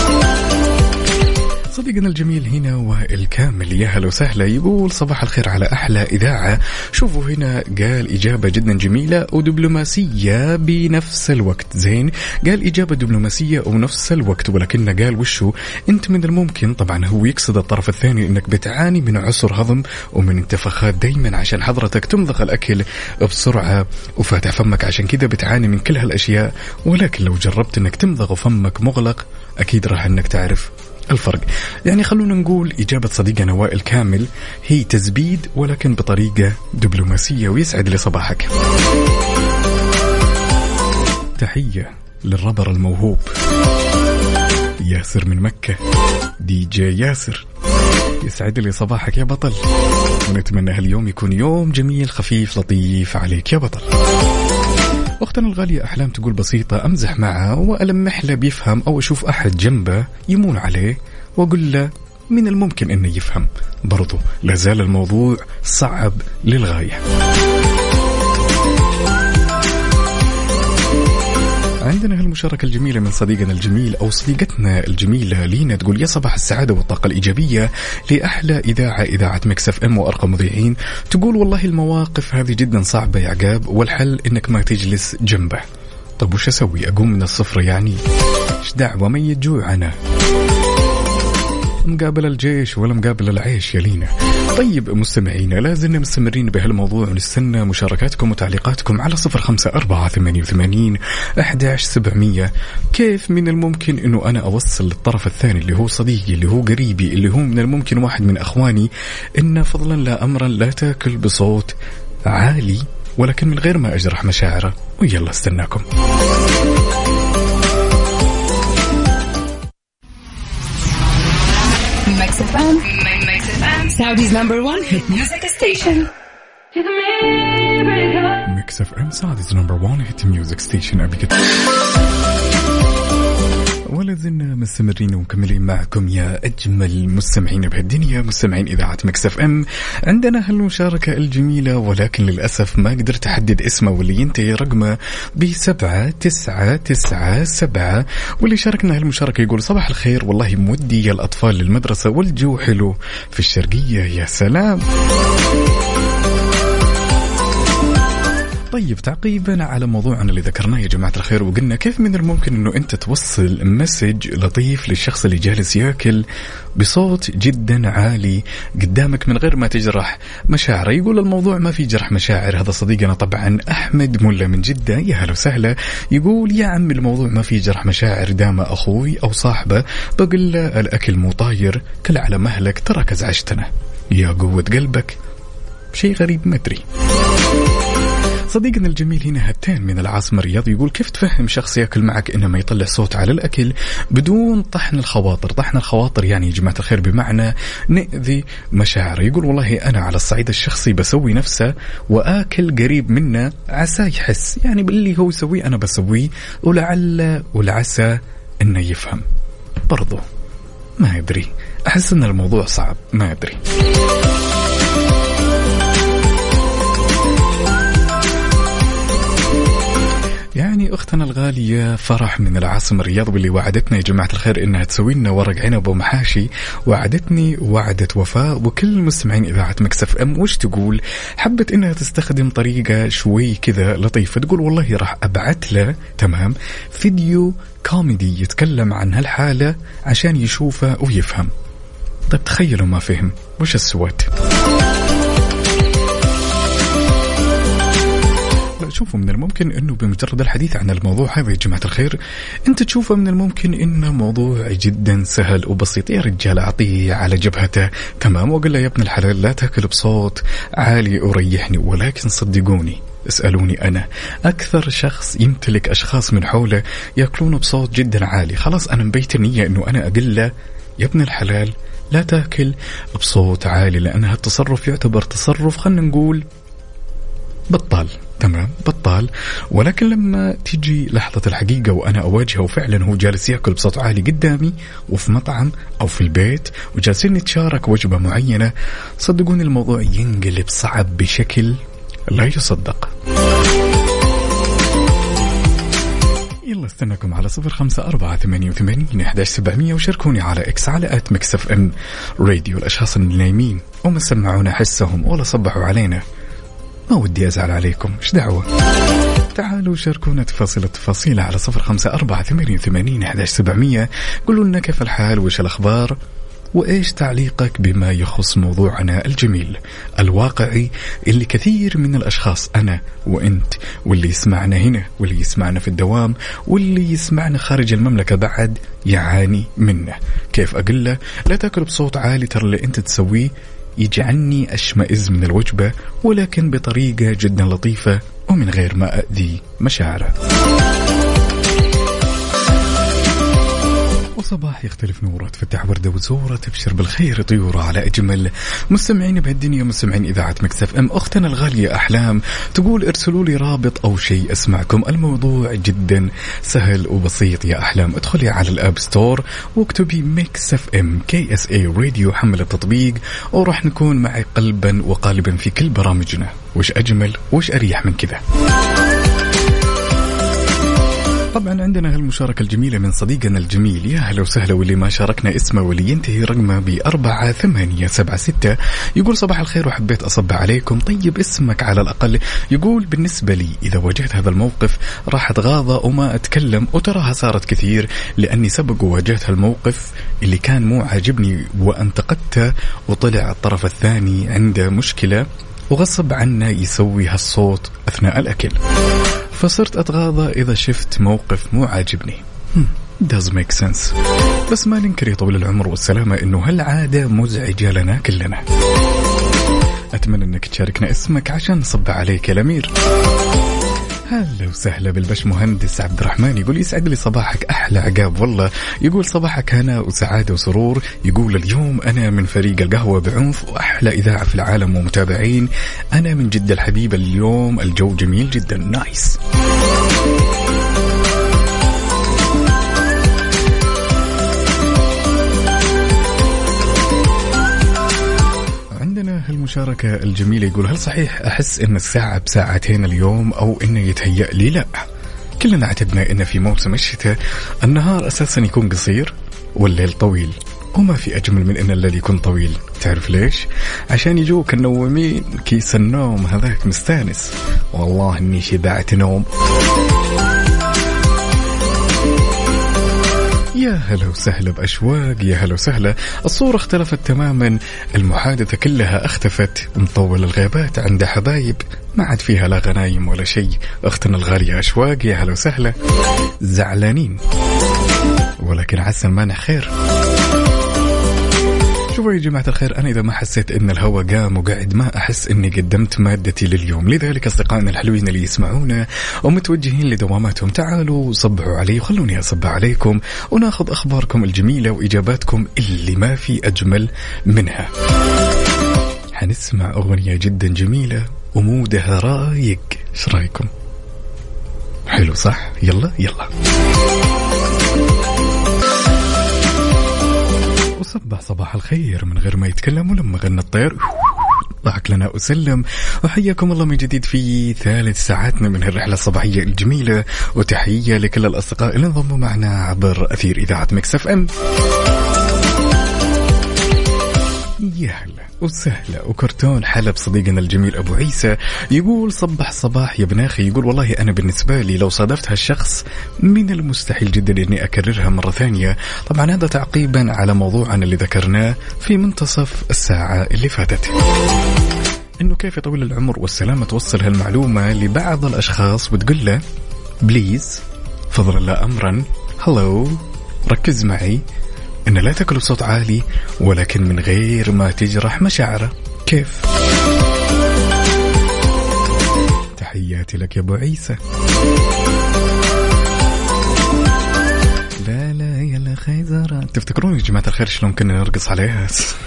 صديقنا الجميل هنا والكامل يا هلا وسهلا يقول صباح الخير على أحلى إذاعة. شوفوا هنا قال إجابة جدا جميلة ودبلوماسية بنفس الوقت. زين، قال إجابة دبلوماسية ونفس الوقت، ولكن قال وشو أنت من الممكن، طبعا هو يقصد الطرف الثاني، أنك بتعاني من عسر هضم ومن انتفاخات دايما عشان حضرتك تمضغ الأكل بسرعة وفاتح فمك، عشان كذا بتعاني من كل هالأشياء. ولكن لو جربت أنك تمضغ فمك مغلق أكيد راح أنك تعرف الفرق. يعني خلونا نقول إجابة صديقنا وائل كامل هي تزبيد ولكن بطريقة دبلوماسية. ويسعد لي صباحك. تحية للربر الموهوب ياسر من مكة، دي جي ياسر. يسعد لي صباحك يا بطل، ونتمنى هاليوم يكون يوم جميل خفيف لطيف عليك يا بطل. أختنا الغالية أحلام تقول بسيطة، أمزح معها وألمح له بيفهم، أو أشوف أحد جنبه يمون عليه وأقول له من الممكن أنه يفهم. برضو لازال الموضوع صعب للغاية. عندنا هالمشاركة الجميلة من صديقنا الجميل أو صديقتنا الجميلة لينا، تقول يا صباح السعادة والطاقة الإيجابية لأحلى إذاعة إذاعة ميكس اف ام وأرقى مذيعين. تقول والله المواقف هذه جدا صعبة يا عقاب، والحل إنك ما تجلس جنبه. طب وش أسوي؟ أقوم من الصفر يعني؟ إيش دعوة ميت جوع أنا، مقابل الجيش ولا مقابل العيش يا لينا. طيب مستمعينا، لازلنا مستمرين بهالموضوع ونستنى مشاركاتكم وتعليقاتكم على صفر خمسة أربعة ثمانية وثمانين أحد عشر سبعمية. كيف من الممكن أنه أنا أوصل للطرف الثاني اللي هو صديقي اللي هو قريبي اللي هو من الممكن واحد من أخواني إن فضلا لا أمرا لا تأكل بصوت عالي ولكن من غير ما أجرح مشاعره؟ ويلا استناكم. Mix اف ام, Mix اف ام, Saudi's number one hit music station. Mix اف ام, Saudi's number one hit music station. أبي كده. ولازلنا مستمرين ومكملين معكم يا أجمل مستمعين بهالدنيا، مستمعين إذاعة ميكس اف ام. عندنا هالمشاركة الجميلة ولكن للأسف ما قدرت أحدد اسمه، واللي ينتهي رقمه بسبعة تسعة تسعة سبعة، واللي شاركنا هالمشاركة يقول صباح الخير، والله مودي يا الأطفال للمدرسة والجو حلو في الشرقية. يا سلام. طيب تعقيبا على موضوعنا اللي ذكرناه يا جماعة الخير، وقلنا كيف من الممكن أنه أنت توصل مسج لطيف للشخص اللي جالس يأكل بصوت جدا عالي قدامك من غير ما تجرح مشاعره. يقول الموضوع ما في جرح مشاعر، هذا صديقنا طبعا أحمد ملا من جدة، يا هلا وسهلا. يقول يا عم الموضوع ما في جرح مشاعر، دام أخوي أو صاحبه بقول له الأكل مو طاير، كل على مهلك ترى كزعجتنا. يا قوة قلبك، شيء غريب ما أدري. صديقنا الجميل هنا هتان من العاصمة الرياض يقول كيف تفهم شخص يأكل معك إنه ما يطلع صوت على الأكل بدون طحن الخواطر؟ طحن الخواطر يعني يا جماعة الخير بمعنى نأذي مشاعر. يقول والله أنا على الصعيد الشخصي بسوي نفسه وآكل قريب منه عسى يحس، يعني باللي هو يسويه أنا بسويه، ولعل ولعسى إنه يفهم. برضو ما أدري، أحس إن الموضوع صعب، ما أدري. يعني أختنا الغالية فرح من العاصمة الرياض، واللي وعدتنا يا جماعة الخير إنها تسوي لنا ورق عنب ومحاشي، وعدتني وعدت وفاء وكل مستمعين إذاعة ميكس اف ام. وش تقول؟ حبت إنها تستخدم طريقة شوي كذا لطيفة. تقول والله راح أبعت له تمام فيديو كوميدي يتكلم عن هالحالة عشان يشوفه ويفهم. طيب تخيلوا ما فهم، وش السواد؟ شوفوا من الممكن أنه بمجرد الحديث عن الموضوع هذا يا جماعة الخير أنت تشوفه من الممكن أنه موضوع جدا سهل وبسيط. يا رجال أعطيه على جبهته تمام وقال له يا ابن الحلال لا تأكل بصوت عالي وريحني. ولكن صدقوني اسألوني أنا أكثر شخص يمتلك أشخاص من حوله يأكلون بصوت جدا عالي. خلاص أنا مبيت النية أنه أنا أقول له يا ابن الحلال لا تأكل بصوت عالي، لأن هالتصرف يعتبر تصرف خلنا نقول بطال، تمام بطال. ولكن لما تيجي لحظة الحقيقة وأنا أواجهه وفعلا هو جالس يأكل بصوت عالي قدامي وفي مطعم أو في البيت وجالسين نتشارك وجبة معينة، صدقوني الموضوع ينقلب صعب بشكل لا يصدق. يلا استناكم على صفر خمسة أربعة ثمانية وثمانين أحد عشر سبعمية وشاركوني على إكس على آت ميكس اف ام راديو. الأشخاص النايمين وما سمعونا حسهم ولا صبحوا علينا ما ودي أزعل عليكم، إيش دعوة؟ تعالوا شاركونا تفاصيل التفاصيل على صفر خمسة أربعة ثمانية وثمانين أحد عشر سبعمية. قولوا لنا كيف الحال وإيش الأخبار وإيش تعليقك بما يخص موضوعنا الجميل الواقعي اللي كثير من الأشخاص أنا وإنت واللي يسمعنا هنا واللي يسمعنا في الدوام واللي يسمعنا خارج المملكة بعد يعاني منه. كيف أقول له لا تأكل بصوت عالي، ترى اللي أنت تسويه يجعلني أشمئز من الوجبة ولكن بطريقة جدا لطيفة ومن غير ما أؤذي مشاعره. وصباح يختلف نوره، تفتح وردة وزورة، تبشر بالخير طيورة على أجمل مستمعين بهالدنيا، مستمعين إذاعة ميكس اف ام. أختنا الغالية أحلام تقول ارسلوا لي رابط أو شيء أسمعكم. الموضوع جدا سهل وبسيط يا أحلام، ادخلي على الأب ستور واكتبي ميكس اف ام كي اس اي راديو، حمل التطبيق وراح نكون معي قلبا وقالبا في كل برامجنا. وش أجمل وش أريح من كذا. طبعا عندنا هالمشاركة الجميلة من صديقنا الجميل، يا هلا وسهلا، واللي ما شاركنا اسمه واللي ينتهي رقمه بأربعة ثمانية سبعة ستة، يقول صباح الخير وحبيت أصب عليكم. طيب اسمك على الأقل. يقول بالنسبة لي إذا واجهت هذا الموقف راح أتغاضى وما أتكلم، وتراها صارت كثير لأني سبق وواجهت هالموقف اللي كان مو عاجبني وانتقدته، وطلع الطرف الثاني عنده مشكلة وغصب عنه يسوي هالصوت أثناء الأكل، فصرت أتغاضى إذا شفت موقف مو عاجبني. does make sense. بس ما ننكر يا طويل العمر والسلامة إنه هالعادة مزعجة لنا كلنا. أتمنى إنك تشاركنا اسمك عشان نصب عليك يا الأمير. هلا وسهلا بالبش مهندس عبد الرحمن، يقول يسعد لي صباحك أحلى عقاب والله. يقول صباحك هناء وسعادة وسرور. يقول اليوم أنا من فريق القهوة بعنف وأحلى إذاعة في العالم ومتابعين، أنا من جدة الحبيبة. اليوم الجو جميل جدا. نايس. هالمشاركة الجميلة يقول هل صحيح أحس إن الساعة بساعتين اليوم أو إنه يتهيأ لي؟ لا، كلنا اعتدنا إن في موسم الشتاء النهار أساسا يكون قصير والليل طويل، وما في أجمل من إن الليل يكون طويل. تعرف ليش؟ عشان يجوك النومين كيس النوم هذاك مستانس. والله إني شبعت نوم. يا هلا وسهلا بأشواق، يا هلا وسهلا. الصورة اختلفت تماما، المحادثة كلها اختفت، مطول الغيبات عند حبايب ما عاد فيها لا غنايم ولا شيء. أختنا الغالية أشواق، يا هلا وسهلا. زعلانين ولكن عسى المانع خير. شوفوا يا جماعة الخير، أنا إذا ما حسيت إن الهواء قام وقعد ما أحس إني قدمت مادتي لليوم. لذلك أصدقائنا الحلوين اللي يسمعونا ومتوجهين لدواماتهم، تعالوا صبحوا علي وخلوني أصبح عليكم وناخذ أخباركم الجميلة وإجاباتكم اللي ما في أجمل منها. حنسمع أغنية جدا جميلة ومودها رايق، إيش رأيكم؟ حلو صح؟ يلا يلا وصبح صباح الخير من غير ما يتكلم، ولما غنى الطير ضحك لنا وسلم. وحياكم الله من جديد في ثالث ساعاتنا من الرحلة الصباحية الجميلة، وتحية لكل الأصدقاء اللي انضموا معنا عبر أثير إذاعة ميكس اف ام. يا هلا وسهلا. وكرتون حلب صديقنا الجميل أبو عيسى يقول صبح صباح يا بناخي. يقول والله أنا بالنسبة لي لو صادفت هالشخص من المستحيل جدا أني أكررها مرة ثانية. طبعا هذا تعقيبا على موضوعنا اللي ذكرناه في منتصف الساعة اللي فاتت، إنه كيف طويل العمر والسلامة توصل هالمعلومة لبعض الأشخاص وتقول له بليز فضلا لا أمرا، هلو ركز معي، إن لا تأكل بصوت عالي ولكن من غير ما تجرح مشاعره. كيف؟ تحياتي لك يا أبو عيسى. لا لا يلا خيزرة. تفتكرون يا جماعة الخير شلون كنا نرقص عليها؟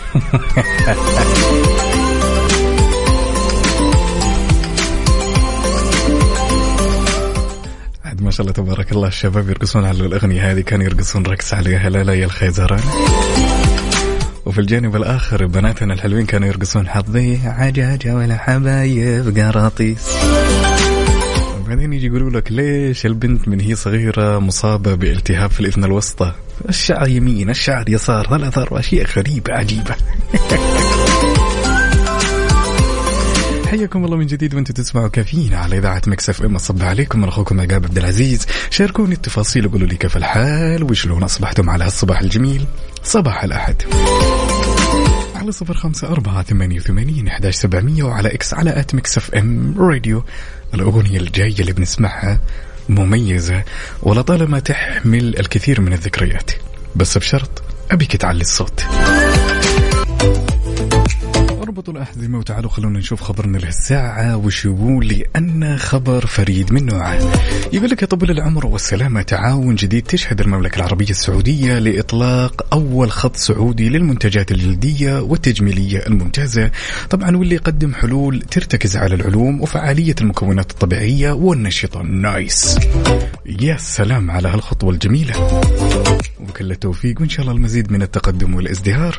ما شاء الله تبارك الله الشباب يرقصون على الأغنية هذه، كانوا يرقصون رقص عليها لا لا يا الخيزران. وفي الجانب الآخر بناتنا الحلوين كانوا يرقصون حظي عجاجة ولا حبايب قراطيس. وبعدين يجي يقولوا لك ليش البنت من هي صغيرة مصابة بالتهاب في الإذن الوسطى، الشعر يمين الشعر يسار، ثلاث أربع أشياء غريبة عجيبة. حياكم الله من جديد وانتم تسمعوا كافيين على إذاعة ميكس اف ام. أصبح عليكم من أخوكم عقاب عبد العزيز. شاركوني التفاصيل وقولوا لي كيف الحال وشلون أصبحتم على هالصباح الجميل صباح الأحد على صفر خمسة أربعة ثمانية ثمانين أحد عشر سبعمية وعلى إكس على آت ميكس اف ام راديو. الأغنية الجاية اللي بنسمعها مميزة ولطالما تحمل الكثير من الذكريات، بس بشرط أبيك تعلي الصوت. اربطوا الأحزمة وتعالوا خلونا نشوف خبرنا لهالساعة وش يقول لي أن خبر فريد من نوعه. يقول لك يا طويل العمر والسلامة، تعاون جديد تشهد المملكة العربية السعودية لإطلاق أول خط سعودي للمنتجات الجلدية والتجميلية الممتازة، طبعا واللي يقدم حلول ترتكز على العلوم وفعالية المكونات الطبيعية والنشطة. نايس، يا سلام على هالخطوة الجميلة، وكل التوفيق وإن شاء الله المزيد من التقدم والازدهار.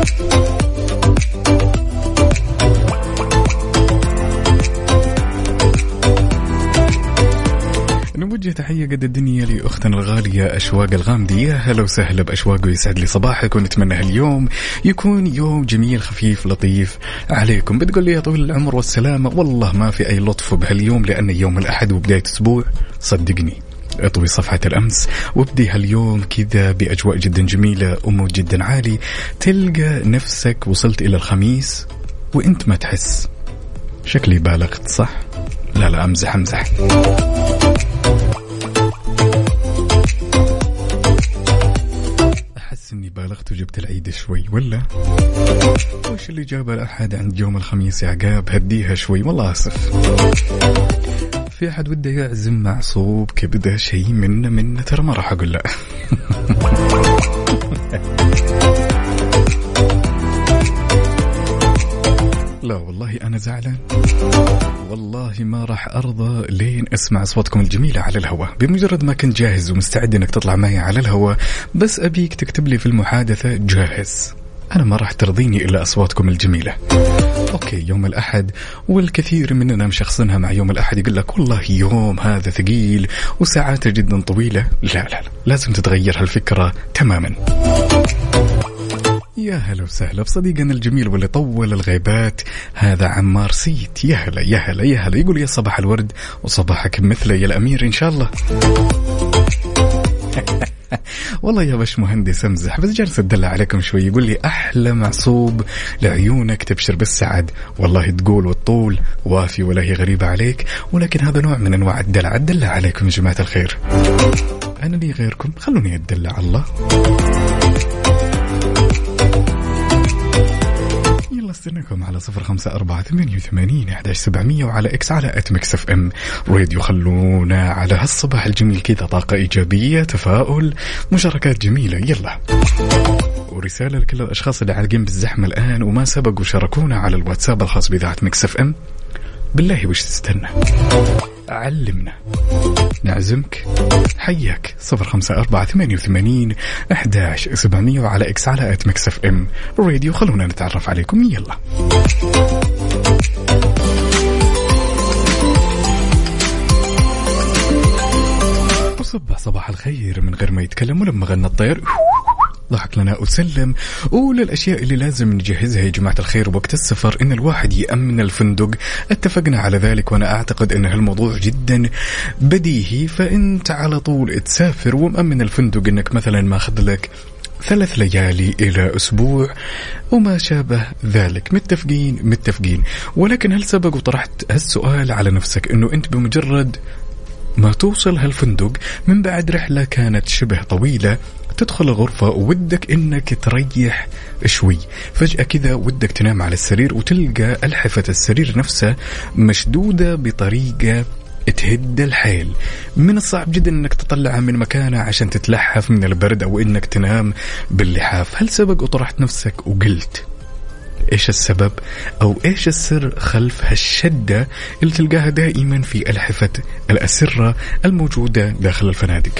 نوجه تحية قد الدنيا لأختنا الغالية أشواق الغامدي. يا هلا وسهلا بأشواق، ويسعد لي صباحك، ونتمنى هاليوم يكون يوم جميل خفيف لطيف عليكم. بتقول لي يا طويل العمر والسلامة، والله ما في أي لطف بهاليوم لأن يوم الأحد وبداية أسبوع، صدقني اطوي صفحة الأمس وابدي هاليوم كذا بأجواء جدا جميلة ومود جدا عالي، تلقى نفسك وصلت إلى الخميس وإنت ما تحس. شكلي بالغت صح؟ لا لا أمزح أمزح. أحس إني بالغت وجبت العيد شوي ولا؟ وش اللي جاب الأحد عند يوم الخميس يا عقاب؟ هديها شوي والله أسف. في أحد وده يعزم معصوب كبده شيء منه منه ترى ما راح أقول لا. لا والله أنا زعلان، والله ما راح أرضى لين أسمع أصواتكم الجميلة على الهواء. بمجرد ما كنت جاهز ومستعد إنك تطلع معي على الهواء، بس أبيك تكتب لي في المحادثة جاهز. أنا ما راح ترضيني إلا أصواتكم الجميلة. أوكي، يوم الأحد والكثير مننا مشخصنها مع يوم الأحد، يقول لك والله يوم هذا ثقيل وساعاته جدا طويلة. لا لا لا، لازم تتغير هالفكرة تماما. يا هلا وسهلا بصديقنا الجميل واللي طول الغيبات، هذا عمار سيت. يا هلا يا هلا يا هلا، يقول يا صباح الورد وصباحك مثله يا الأمير إن شاء الله. والله يا باش مهندس امزح، بس جالس ادلع عليكم شوي. يقول لي احلى معصوب لعيونك تبشر بالسعد، والله تقول والطول وافي ولا هي غريبة عليك، ولكن هذا نوع من انواع الدلع. ادلع عليكم يا جماعة الخير، انا لي غيركم، خلوني ادلع الله. استناكم على صفر خمسة أربعة ثمانية وثمانين أحد عشر سبعمية وعلى إكس على آت ميكس إف إم راديو. خلونا على هالصباح الجميل كذا طاقة إيجابية، تفاؤل، مشاركات جميلة. يلا، ورسالة لكل الأشخاص اللي عالقين بالزحمة الآن وما سبقوا شاركونا على الواتساب الخاص بإذاعة ميكس إف إم. بالله وش تستنى؟ علمنا، نعزمك، حياك. صفر خمسة أربعة ثمانية وثمانين أحد عشر سبعمية وعلى إكس على آت ميكس إف إم راديو. خلونا نتعرف عليكم. يلا وصبح صباح الخير من غير ما يتكلم، ولما غنى الطير ضحك لنا وسلم. أولى الأشياء اللي لازم نجهزها يا جماعة الخير وقت السفر إن الواحد يأمن الفندق. اتفقنا على ذلك، وأنا أعتقد أن هالموضوع جدا بديهي. فأنت على طول تسافر ومأمن الفندق إنك مثلا ماخذ لك ثلاث ليالي إلى أسبوع وما شابه ذلك. متفقين متفقين. ولكن هل سبق وطرحت هالسؤال على نفسك إنه أنت بمجرد ما توصل هالفندق من بعد رحلة كانت شبه طويلة، تدخل الغرفة وودك إنك تريح شوي، فجأة كذا ودك تنام على السرير وتلقى ألحفة السرير نفسها مشدودة بطريقة تهد الحيل. من الصعب جدا إنك تطلعها من مكانها عشان تتلحف من البرد أو إنك تنام باللحاف. هل سبق وطرحت نفسك وقلت إيش السبب أو إيش السر خلف هالشدة اللي تلقاها دائما في ألحفة الأسرة الموجودة داخل الفنادق؟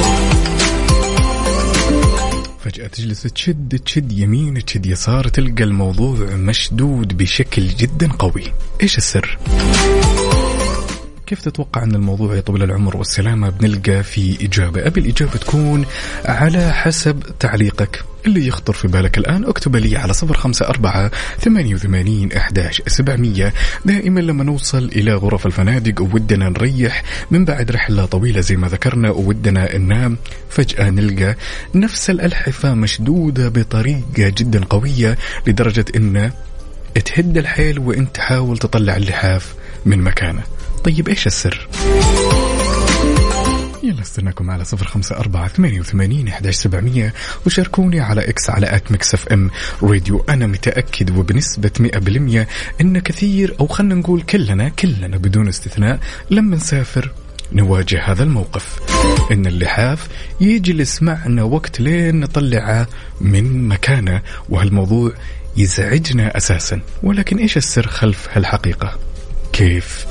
فجأة تجلس تشد تشد يمين تشد يسار، تلقى الموضوع مشدود بشكل جدا قوي. إيش السر؟ كيف تتوقع أن الموضوع يطول العمر والسلامة؟ بنلقى في إجابة. أبي الإجابة تكون على حسب تعليقك اللي يخطر في بالك الآن. اكتب لي على صفر خمسة أربعة ثمانية وثمانين أحد عشر سبعمية. دائما لما نوصل إلى غرف الفنادق وودنا نريح من بعد رحلة طويلة زي ما ذكرنا وودنا ننام، فجأة نلقى نفس الألحفة مشدودة بطريقة جدا قوية لدرجة إنه تهد الحيل وإنت تحاول تطلع اللحاف من مكانه. طيب إيش السر؟ يلا استناكم على صفر خمسة أربعة ثمانية وثمانين أحد عشر سبعمية وشاركوني على إكس على آت ميكس اف ام راديو. أنا متأكد وبنسبة مئة بالمئة إن كثير أو خلنا نقول كلنا كلنا بدون استثناء لما نسافر نواجه هذا الموقف، إن اللحاف يجلس معنا وقت لين نطلعه من مكانه، وهالموضوع يزعجنا أساسا. ولكن إيش السر خلف هالحقيقة؟ كيف؟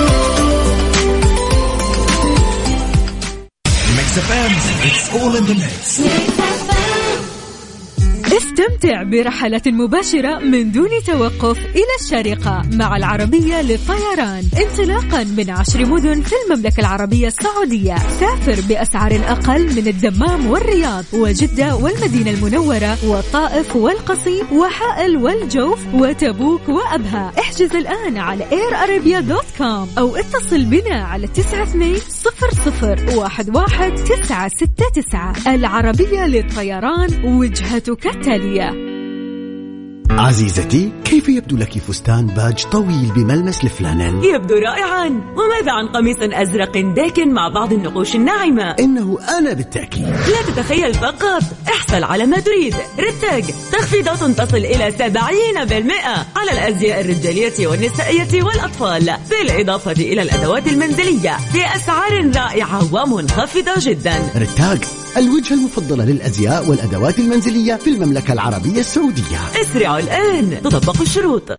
استمتع برحلة مباشرة من دون توقف إلى الشارقة مع العربية للطيران انطلاقا من عشر مدن في المملكة العربية السعودية. سافر بأسعار أقل من الدمام والرياض وجدة والمدينة المنورة والطائف والقصيم وحائل والجوف وتبوك وأبها. احجز الآن على اير ارابيا دوت كوم أو اتصل بنا على تسعة اثنين صفر صفر واحد واحد تسعة ستة تسعة. العربية للطيران، وجهتك التالية. عزيزتي، كيف يبدو لك فستان باج طويل بملمس الفلانيل؟ يبدو رائعا. وماذا عن قميص أزرق داكن مع بعض النقوش الناعمة؟ إنه أنا بالتأكيد. لا تتخيل فقط، احصل على ما تريد. رتاج تخفيضات تصل إلى سبعين بالمئة على الأزياء الرجالية والنسائية والأطفال، بالإضافة إلى الأدوات المنزلية بأسعار رائعة ومنخفضة جدا. رتاج، الوجهة المفضلة للأزياء والأدوات المنزلية في المملكة العربية السعودية. اسرعوا الآن، تطبق الشروط.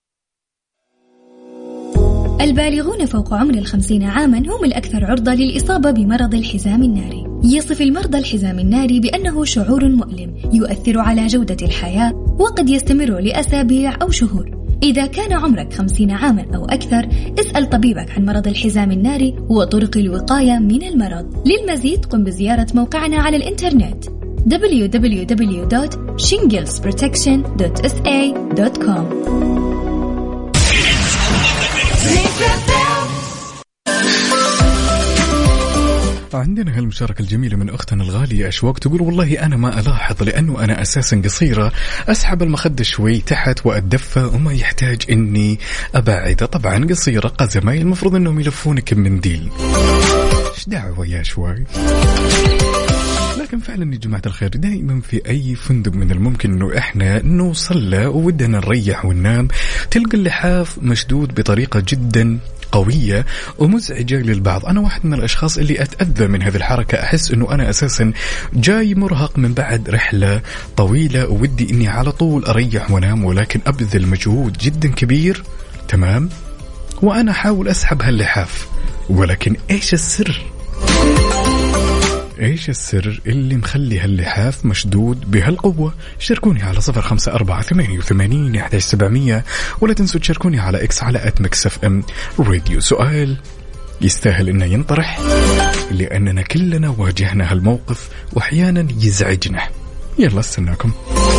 البالغون فوق عمر الخمسين عاما هم الأكثر عرضة للإصابة بمرض الحزام الناري. يصف المرضى الحزام الناري بأنه شعور مؤلم يؤثر على جودة الحياة وقد يستمر لأسابيع أو شهور. إذا كان عمرك خمسين عاما أو أكثر، اسأل طبيبك عن مرض الحزام الناري وطرق الوقاية من المرض. للمزيد قم بزيارة موقعنا على الإنترنت دبليو دبليو دبليو دوت shingles protection دوت إس إيه دوت كوم. عندنا هالمشاركة الجميلة من أختنا الغالية أشواق، تقول والله أنا ما ألاحظ لأنه أنا أساسا قصيرة، أسحب المخدة شوي تحت وأتدفى وما يحتاج إني أبعد. طبعا قصيرة قزمة، المفروض أنهم يلفونك بمنديل. إيش دعوة يا شوي؟ لكن فعلا يا جماعة الخير، دائما في أي فندق من الممكن أنه إحنا نوصل له وودنا نريح وننام، تلقى اللحاف مشدود بطريقة جدا قوية ومزعجة للبعض. أنا واحد من الأشخاص اللي أتأذى من هذه الحركة، أحس أنه أنا أساسا جاي مرهق من بعد رحلة طويلة وودي أني على طول أريح ونام، ولكن أبذل مجهود جدا كبير تمام وأنا أحاول أسحب هاللحاف. ولكن إيش السر؟ إيش السر اللي مخلي هاللحاف مشدود بهالقوة؟ شاركوني على صفر خمسة أربعة ثمانية وثمانين أحد عشر سبعمية، ولا تنسوا تشاركوني على إكس على آت ميكس اف ام راديو. سؤال يستاهل إنه ينطرح لأننا كلنا واجهنا هالموقف وأحيانا يزعجنا. يلا استناكم.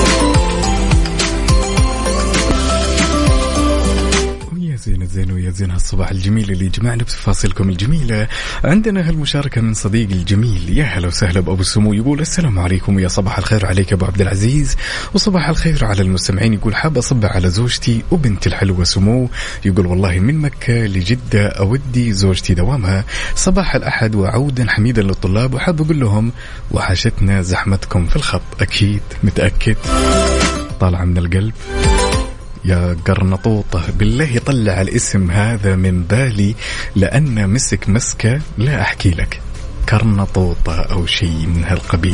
زين زين ويا زين هالصباح الجميل اللي جمعنا بتفاصيلكم الجميلة. عندنا هالمشاركة من صديق الجميل، يا هلا وسهلا بأبو السمو، يقول السلام عليكم ويا صباح الخير عليك أبو عبد العزيز وصباح الخير على المستمعين. يقول حاب أصب على زوجتي وبنتي الحلوة سمو. يقول والله من مكة لجدة أودي زوجتي دوامها صباح الأحد وعودا حميدا للطلاب، وحاب أقول لهم وحشتنا زحمتكم في الخط. أكيد متأكد طالع من القلب يا قرنطوطة. بالله طلع الاسم هذا من بالي لأن مسك مسكة لا أحكي لك، قرنطوطة أو شيء من هالقبيل.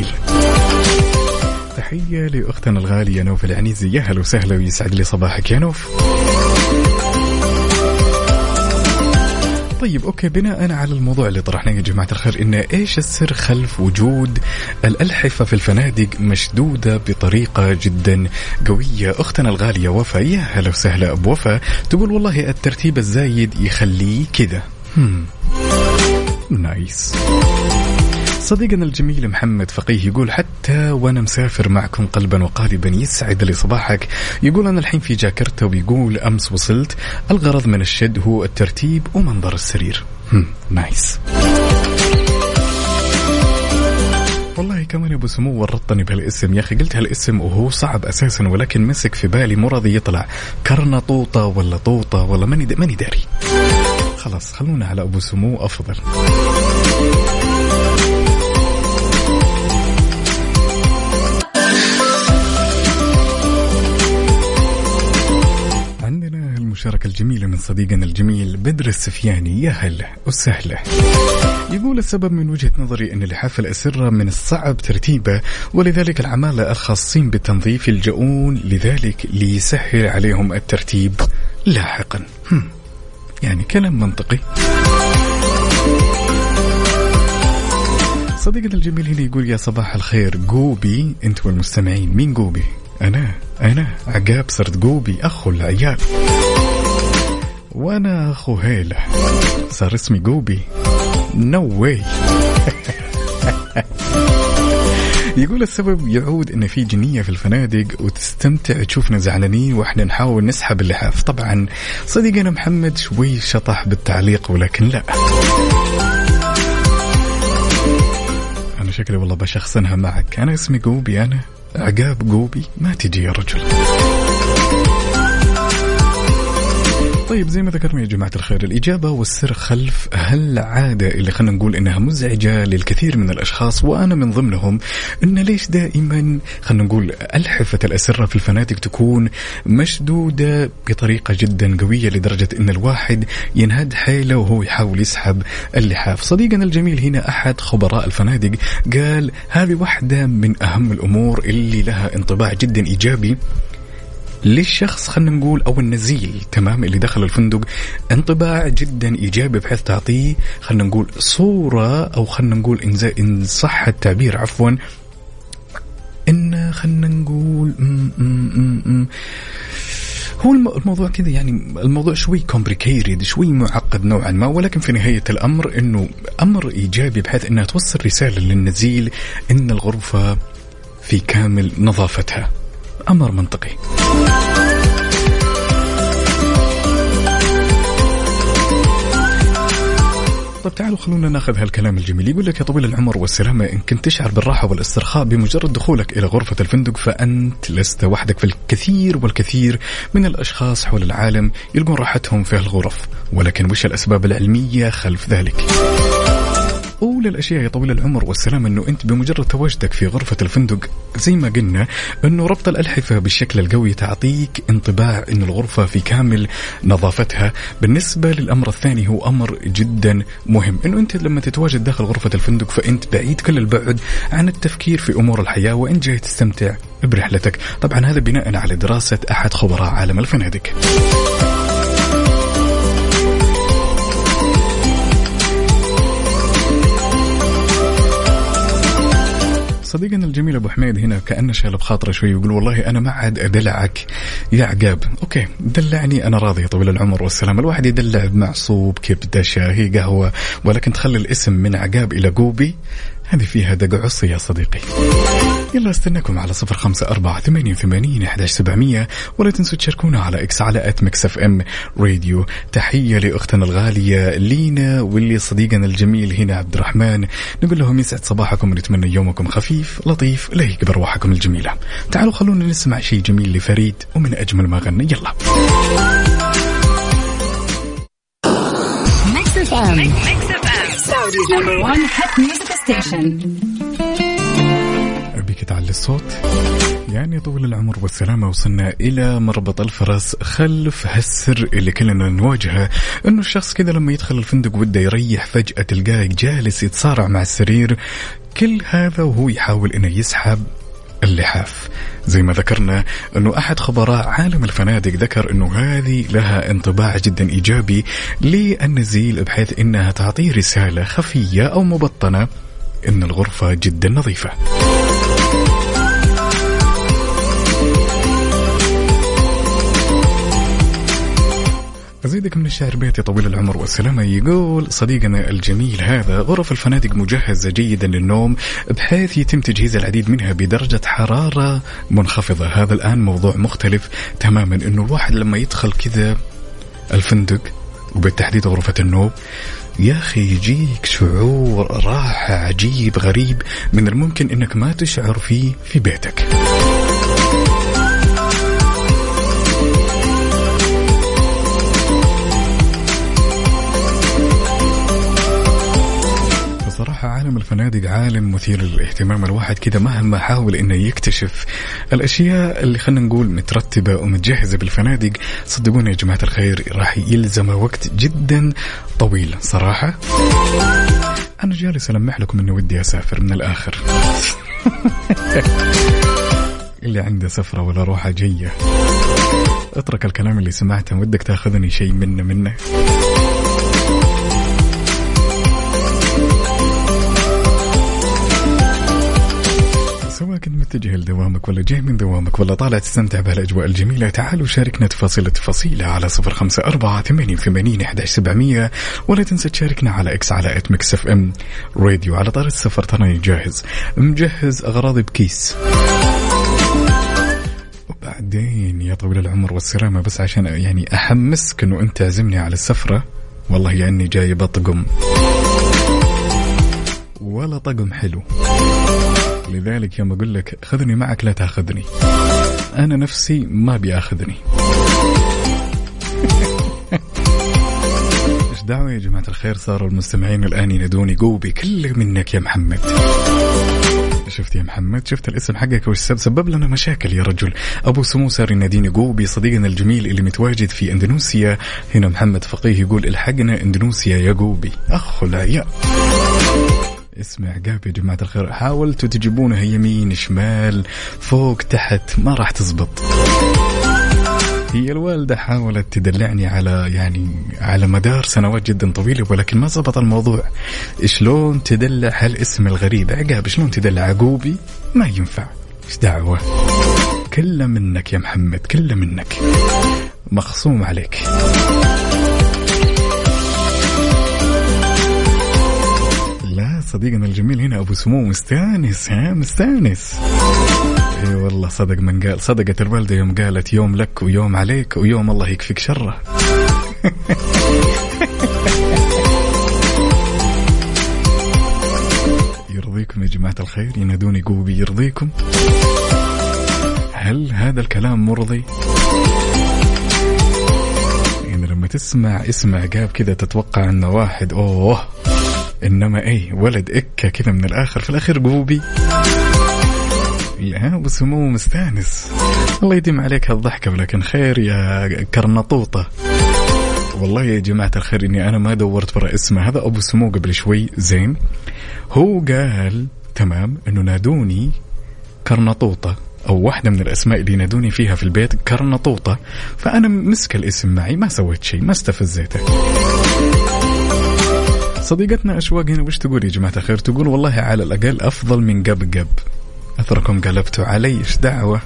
تحية لأختنا الغالية نوف العنيزي، يا هلا وسهلا ويسعد لي صباحك يا نوف. طيب أوكي، بناء على الموضوع اللي طرحناه يا جماعة الخير، إن إيش السر خلف وجود الألحفة في الفنادق مشدودة بطريقة جدا قوية؟ أختنا الغالية وفا، يا هلا وسهلا أبو وفا، تقول والله الترتيب الزايد يخليه كذا. هم نايس. صديقنا الجميل محمد فقيه يقول حتى وأنا مسافر معكم قلبا وقالبا، يسعد لي صباحك. يقول أنا الحين في جاكرتا، ويقول أمس وصلت. الغرض من الشد هو الترتيب ومنظر السرير. هم نايس. والله كمان أبو سمو ورطني بهالاسم يا أخي، قلت هالاسم وهو صعب أساسا، ولكن مسك في بالي مو راضي يطلع كرنطوطة ولا طوطة ولا ماني ماني داري. خلاص خلونا على أبو سمو أفضل. المشاركة الجميلة من صديقنا الجميل بدر السفياني. يا هلا وسهلا. يقول السبب من وجهة نظري أن لحاف الأسرة من الصعب ترتيبه، ولذلك العمالة الخاصين بالتنظيف يلجؤون لذلك ليسهل عليهم الترتيب لاحقا. هم. يعني كلام منطقي. صديقنا الجميل هنا يقول يا صباح الخير جوبي. انت والمستمعين مين جوبي؟ أنا أنا عقاب صرت جوبي أخو العيال، وأنا أخو هيلة صار اسمي جوبي. no way. يقول السبب يعود إن في جنية في الفنادق وتستمتع تشوفنا زعلانين وإحنا نحاول نسحب اللحاف. طبعا صديقنا محمد شوي شطح بالتعليق، ولكن لا، أنا شكلي والله بشخصنها معك. أنا اسمي جوبي، أنا عقاب جوبي، ما تجي يا رجل. طيب زي ما ذكرنا يا جماعة الخير، الإجابة والسر خلف هالعادة اللي خلنا نقول إنها مزعجة للكثير من الأشخاص وأنا من ضمنهم، إن ليش دائما خلنا نقول ألحفة الأسرة في الفنادق تكون مشدودة بطريقة جدا قوية لدرجة إن الواحد ينهد حيله وهو يحاول يسحب اللحاف. صديقنا الجميل هنا أحد خبراء الفنادق قال هذه واحدة من أهم الأمور اللي لها انطباع جدا إيجابي للشخص، خلنا نقول أو النزيل تمام اللي دخل الفندق، انطباع جدا إيجابي بحيث تعطيه خلنا نقول صورة أو خلنا نقول إن, إن صح التعبير عفوا إن خلنا نقول م -م -م -م. هو الموضوع كذا، يعني الموضوع شوي complicated، شوي معقد نوعا ما، ولكن في نهاية الأمر إنه أمر إيجابي بحيث إنها توصل رسالة للنزيل إن الغرفة في كامل نظافتها. أمر منطقي. طب تعالوا خلونا ناخذ هالكلام الجميل. يقول لك يا طويل العمر والسلامة، إن كنت تشعر بالراحة والاسترخاء بمجرد دخولك إلى غرفة الفندق فأنت لست وحدك، في الكثير والكثير من الأشخاص حول العالم يلقون راحتهم في الغرف، ولكن وش الأسباب العلمية خلف ذلك؟ أولى الأشياء يا طويل العمر والسلام أنه أنت بمجرد تواجدك في غرفة الفندق زي ما قلنا أنه ربط الألحفة بالشكل القوي تعطيك انطباع أن الغرفة في كامل نظافتها. بالنسبة للأمر الثاني هو أمر جدا مهم، أنه أنت لما تتواجد داخل غرفة الفندق فأنت بعيد كل البعد عن التفكير في أمور الحياة وأنت جاي تستمتع برحلتك. طبعا هذا بناء على دراسة أحد خبراء عالم الفنادق. صديقنا الجميل أبو حميد هنا كأنه شال بخاطره شوي، يقول والله أنا ما عاد أدلعك يا عقاب. أوكي دلعني أنا راضي طويل العمر والسلام. الواحد يدلع بمعصوب كبدة شاهي قهوة، ولكن تخلي الاسم من عقاب إلى جوبي هذه فيها دق عصي يا صديقي. يلا استناكم على صفر خمسة أربعة ثمانية ثمانين أحد عشر سبعمية، ولا تنسوا تشاركونا على إكس على آت ميكس إف إم راديو. تحية لأختنا الغالية لينا، واللي صديقنا الجميل هنا عبد الرحمن، نقول لهم يسعد صباحكم ونتمنى يومكم خفيف لطيف لا يكبر رواحكم الجميلة. تعالوا خلونا نسمع شيء جميل لفريد ومن أجمل ما غنى. يلا ميكس إف إم Saudi's number one hit music station. أبيك تعلي الصوت. يعني طول العمر والسلامة وصلنا إلى مربط الفرس خلف هالسر اللي كلنا نواجهه، إنه الشخص كذا لما يدخل الفندق وده يريح فجأة تلقاه جالس يتصارع مع السرير، كل هذا وهو يحاول إنه يسحب اللحاف. زي ما ذكرنا أنه أحد خبراء عالم الفنادق ذكر أنه هذه لها انطباع جدا إيجابي للنزيل بحيث أنها تعطيه رسالة خفية أو مبطنة أن الغرفة جدا نظيفة. أزيدك من الشعر بيتي طويل العمر والسلامة. يقول صديقنا الجميل هذا غرف الفنادق مجهزة جيدا للنوم بحيث يتم تجهيز العديد منها بدرجة حرارة منخفضة. هذا الآن موضوع مختلف تماما، إنه الواحد لما يدخل كذا الفندق وبالتحديد غرفة النوم يا أخي يجيك شعور راحة عجيب غريب من الممكن إنك ما تشعر فيه في بيتك. صراحة عالم الفنادق عالم مثير للاهتمام. الواحد كده مهما حاول إنه يكتشف الأشياء اللي خلنا نقول مترتبة ومتجهزة بالفنادق، صدقوني يا جماعة الخير راح يلزم وقت جدا طويل صراحة. أنا جالس ألمح لكم إنه ودي أسافر من الآخر. اللي عنده سفرة ولا روحة جاية اترك الكلام اللي سمعته، ودك تاخذني شيء منه منه. سواء كنت متجه لدوامك ولا جاي من دوامك ولا طالع تستمتع بهالأجواء الجميلة، تعالوا شاركنا تفاصيل التفاصيل على صفر خمسة أربعة ثمانية ثمانية واحد واحد سبعمية، ولا تنسى تشاركنا على إكس على إت ميكس إف إم راديو. على طار السفر تراني جاهز مجهز أغراضي بكيس، وبعدين يا طويل العمر والسلامة بس عشان يعني أحمسك إنه أنت عزمني على السفرة، والله يعني جاي بطقم ولا طقم حلو. لذلك يوم أقول لك خذني معك لا تأخذني، أنا نفسي ما بيأخذني. إيش دعوة يا جماعة الخير، صاروا المستمعين الآن ينادوني قوبي كله منك يا محمد. شفت يا محمد، شفت الاسم حقك وش سبب لنا مشاكل يا رجل. أبو سمو صار يناديني قوبي، صديقنا الجميل اللي متواجد في اندونيسيا هنا محمد فقيه يقول الحقنا اندونيسيا يا قوبي. أخ العياء اسمع عقاب يا جماعة الخير، حاولتوا تجيبونها يمين شمال فوق تحت ما راح تزبط. هي الوالدة حاولت تدلعني على يعني على مدار سنوات جدا طويلة، ولكن ما زبط الموضوع. شلون تدلع هالاسم الغريب عقاب، شلون تدلع عقوبي؟ ما ينفع. ايش دعوة، كله منك يا محمد كله منك، مخصوم عليك. لا صديقنا الجميل هنا أبو سمو مستانس، ها مستانس. اي والله صدق من قال، صدقت الوالدة يوم قالت يوم لك ويوم عليك ويوم الله يكفيك شره. يرضيكم يا جماعة الخير ينادوني قوبي، يرضيكم؟ هل هذا الكلام مرضي؟ يعني لما تسمع اسم عقاب كذا تتوقع انه واحد اوه، انما اي ولد اكا كذا من الاخر في الاخير قوبي. ها أبو سمو مستانس، الله يديم عليك هالضحكة. ولكن خير يا كرنطوطة، والله يا جماعة الخير إني أنا ما دورت برا اسمه. هذا أبو سمو قبل شوي زين هو قال تمام إنه نادوني كرنطوطة، أو واحدة من الأسماء اللي نادوني فيها في البيت كرنطوطة، فأنا مسك الاسم معي ما سويت شيء ما استفزيته. صديقتنا أشواق هنا وش تقول يا جماعة الخير؟ تقول والله على الأقل أفضل من قب قب، أثركم قلبتوا علي. إيش دعوة،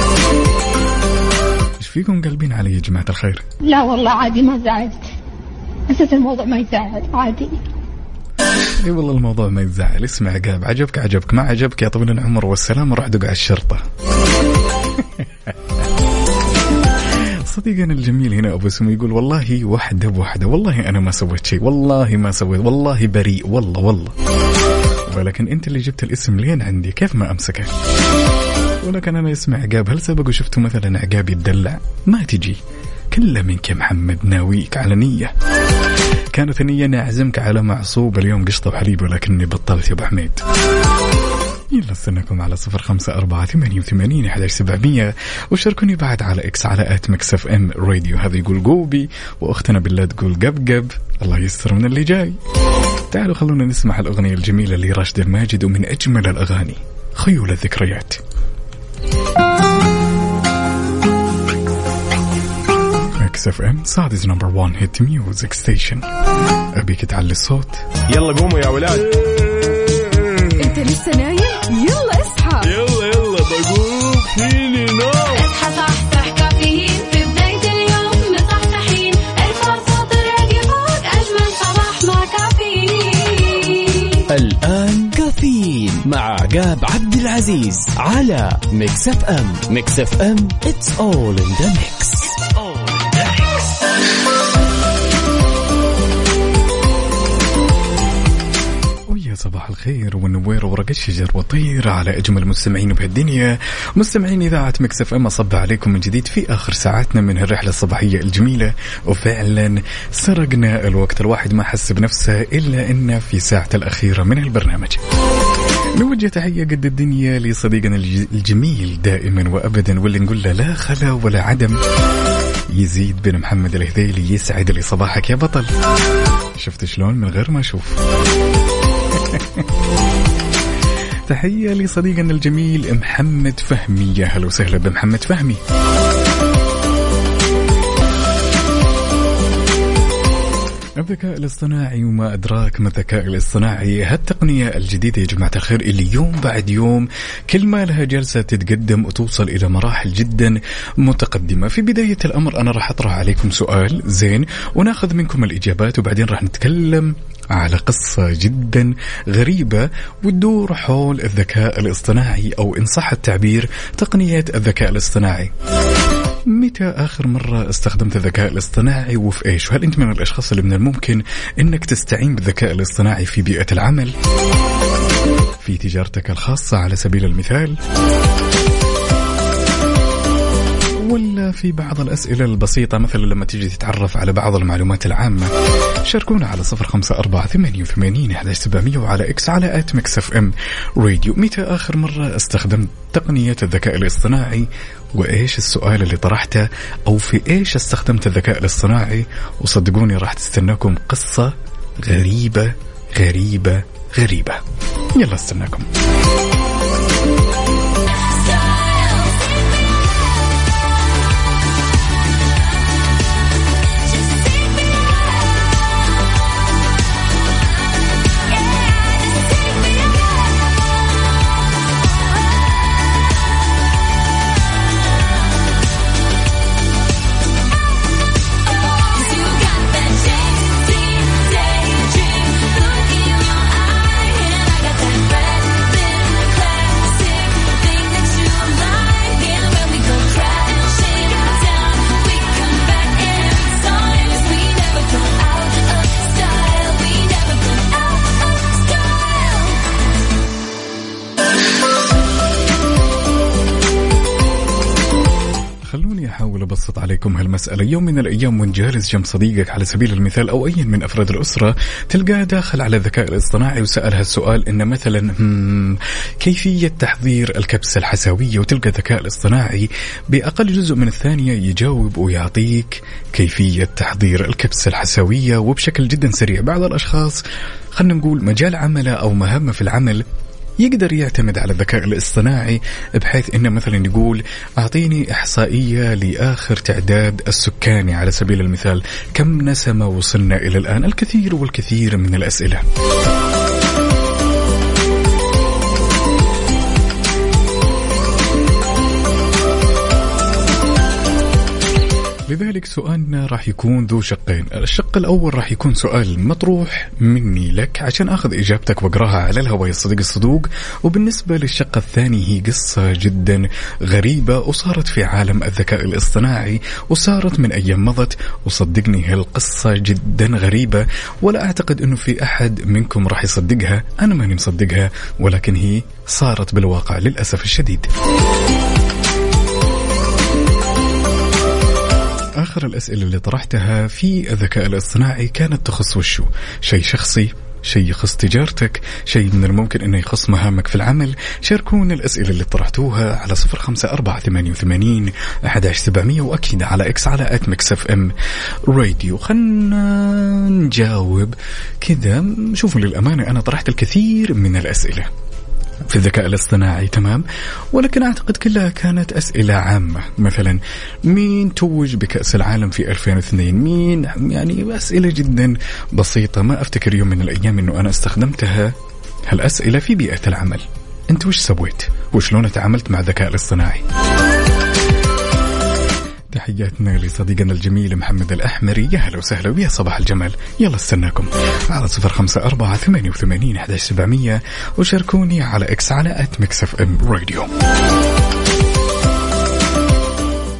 إيش فيكم قلبين علي يا جماعة الخير؟ لا والله عادي ما زعلت، أساس الموضوع ما يزعل عادي. اي والله الموضوع ما يزعل. اسمع عقاب، عجبك عجبك، ما عجبك يا طويل العمر والسلام روح دق على الشرطة. صديقنا الجميل هنا أبو سمو يقول والله وحدة بوحدة، والله أنا ما سويت شيء، والله ما سويت، والله بريء والله والله. ولكن أنت اللي جبت الاسم لين عندي كيف ما أمسكه؟ ولكن أنا اسمع عقاب، هل سبق وشفتوا مثلا عقاب يتدلع؟ ما تجي كله منك يا محمد، ناويك على نية. كانت النية أني أعزمك على معصوب اليوم قشطة وحليب، ولكني بطلت يا أبو حميد. يلا استناكم على صفر خمسة أربعة ثمانية ثمانية واحد سبعمية، وشاركوني بعد على إكس على آت ميكس إف إم راديو. هذا يقول قوبي، وأختنا بالله تقول قبقب. الله يستر من اللي جاي. تعالوا خلونا نسمع الأغنية الجميلة لراشد الماجد، ومن أجمل الأغاني خيول الذكريات. ميكس إف إم سعوديز نمبر وان هيت ميوزك ستيشن. أبيك تعلي الصوت. يلا قوموا يا ولاد. أنت لسه نايم؟ يلا اصحى. يلا يلا بقوم فيني نوم. اصحى صحصح كافيين في بداية اليوم مصحصحين. ارفع صوت الراديو فوق أجمل صباح مع كافيين. الآن كافيين مع عقاب عبد العزيز على ميكس إف إم. ميكس إف إم it's all in the mix. صباح الخير والنوير ورق الشجر وطير على أجمل مستمعين بهالدنيا، مستمعين إذاعة ميكس اف ام. أصب عليكم من جديد في آخر ساعاتنا من هالرحلة الصباحية الجميلة، وفعلا سرقنا الوقت، الواحد ما حس بنفسه إلا إنه في ساعة الأخيرة من البرنامج. نوجه تحية قد الدنيا لصديقنا الجميل دائما وأبدا، واللي نقول له لا خلا ولا عدم، يزيد بن محمد الهذيلي. يسعد لي صباحك يا بطل. شفت شلون من غير ما أشوف. تحية لصديقنا الجميل محمد فهمي. يا هلا وسهلا بمحمد فهمي. الذكاء الاصطناعي وما أدراك ما الذكاء الاصطناعي، هالتقنية الجديدة يا جماعة الخير اللي يوم بعد يوم كل ما لها جلسة تتقدم وتوصل إلى مراحل جدا متقدمة. في بداية الأمر أنا راح أطرح عليكم سؤال زين وناخذ منكم الإجابات، وبعدين راح نتكلم على قصة جدا غريبة وتدور حول الذكاء الاصطناعي، أو إن صح التعبير تقنية الذكاء الاصطناعي. متى آخر مرة استخدمت الذكاء الاصطناعي وفي إيش؟ وهل أنت من الأشخاص اللي من الممكن أنك تستعين بالذكاء الاصطناعي في بيئة العمل، في تجارتك الخاصة على سبيل المثال، ولا في بعض الأسئلة البسيطة مثلا لما تيجي تتعرف على بعض المعلومات العامة؟ شاركونا على صفر خمسة أربعة ثمانية وثمانين أحد عشر سبعمية وعلى إكس على آت ميكس اف ام راديو. متى آخر مرة استخدمت تقنية الذكاء الاصطناعي، وإيش السؤال اللي طرحته، أو في إيش استخدمت الذكاء الاصطناعي؟ وصدقوني راح تستناكم قصة غريبة غريبة غريبة. يلا استناكم. أبسط عليكم هالمسألة. يوم من الأيام وانت جالس جنب صديقك على سبيل المثال أو أي من أفراد الأسرة، تلقاه داخل على الذكاء الاصطناعي وسأل هالسؤال إنه مثلا كيفية تحضير الكبسة الحسوية، وتلقى الذكاء الاصطناعي بأقل جزء من الثانية يجاوب ويعطيك كيفية تحضير الكبسة الحسوية وبشكل جدا سريع. بعض الأشخاص خلنا نقول مجال عمله أو مهمة في العمل يقدر يعتمد على الذكاء الاصطناعي بحيث إنه مثلا يقول أعطيني إحصائية لآخر تعداد السكاني على سبيل المثال، كم نسمة وصلنا إلى الآن، الكثير والكثير من الأسئلة. لذلك سؤالنا راح يكون ذو شقين. الشق الأول راح يكون سؤال مطروح مني لك عشان أخذ إجابتك وأقراها على الهواء يا صديق الصدوق، وبالنسبة للشق الثاني هي قصة جدا غريبة وصارت في عالم الذكاء الاصطناعي وصارت من أيام مضت، وصدقني هالقصة جدا غريبة ولا أعتقد أنه في أحد منكم راح يصدقها. أنا ماني مصدقها، ولكن هي صارت بالواقع للأسف الشديد. آخر الأسئلة اللي طرحتها في الذكاء الاصطناعي كانت تخص وشو؟ شيء شخصي، شيء يخص تجارتك، شيء من الممكن أنه يخص مهامك في العمل. شاركونا الأسئلة اللي طرحتوها على صفر خمسة أربعة ثمانية وثمانين أحد عشر سبعمية، وأكيد على إكس على آت ميكس اف ام راديو. خلنا نجاوب كذا. شوفوا للأمانة أنا طرحت الكثير من الأسئلة في الذكاء الاصطناعي، تمام، ولكن أعتقد كلها كانت أسئلة عامة. مثلا مين توج بكأس العالم في ألفين واثنين؟ مين؟ يعني أسئلة جدا بسيطة. ما أفتكر يوم من الأيام أنه أنا استخدمتها هالأسئلة في بيئة العمل. أنت وش سويت؟ وشلون تعاملت مع الذكاء الاصطناعي؟ تحياتنا لصديقنا الجميل محمد الأحمري. يا هلا وسهلا ويا صباح الجمال. يلا استناكم على صفر خمسة أربعة ثمانية وثمانين أحد عشر سبعمية، وشاركوني على إكس على آت ميكس اف ام راديو.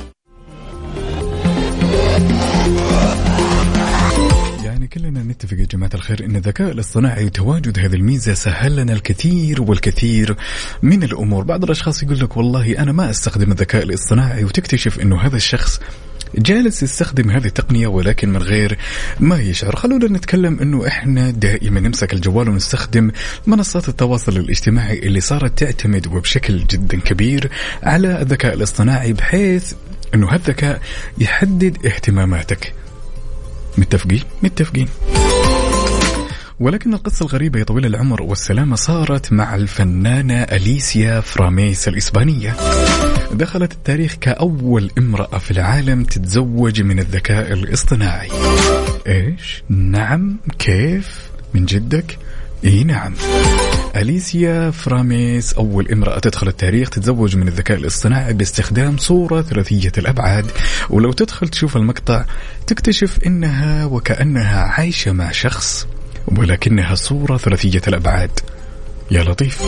يعني كلنا نتفق يا جماعة الخير إن الذكاء الاصطناعي وتواجد هذه الميزة سهل لنا الكثير والكثير من الأمور. بعض الأشخاص يقول لك والله أنا ما أستخدم الذكاء الاصطناعي، وتكتشف إنه هذا الشخص جالس يستخدم هذه التقنية ولكن من غير ما يشعر. خلونا نتكلم إنه إحنا دائما نمسك الجوال ونستخدم منصات التواصل الاجتماعي اللي صارت تعتمد وبشكل جدا كبير على الذكاء الاصطناعي، بحيث إنه هالذكاء يحدد اهتماماتك. متفقين؟ متفقين. ولكن القصة الغريبة يا طويل العمر والسلامة صارت مع الفنانة أليسيا فراميس الإسبانية. دخلت التاريخ كأول امرأة في العالم تتزوج من الذكاء الاصطناعي. إيش؟ نعم. كيف؟ من جدك؟ إيه نعم. أليسيا فراميس أول امرأة تدخل التاريخ تتزوج من الذكاء الاصطناعي باستخدام صورة ثلاثية الأبعاد، ولو تدخل تشوف المقطع تكتشف إنها وكأنها عايشة مع شخص ولكنها صورة ثلاثية الأبعاد. يا لطيف،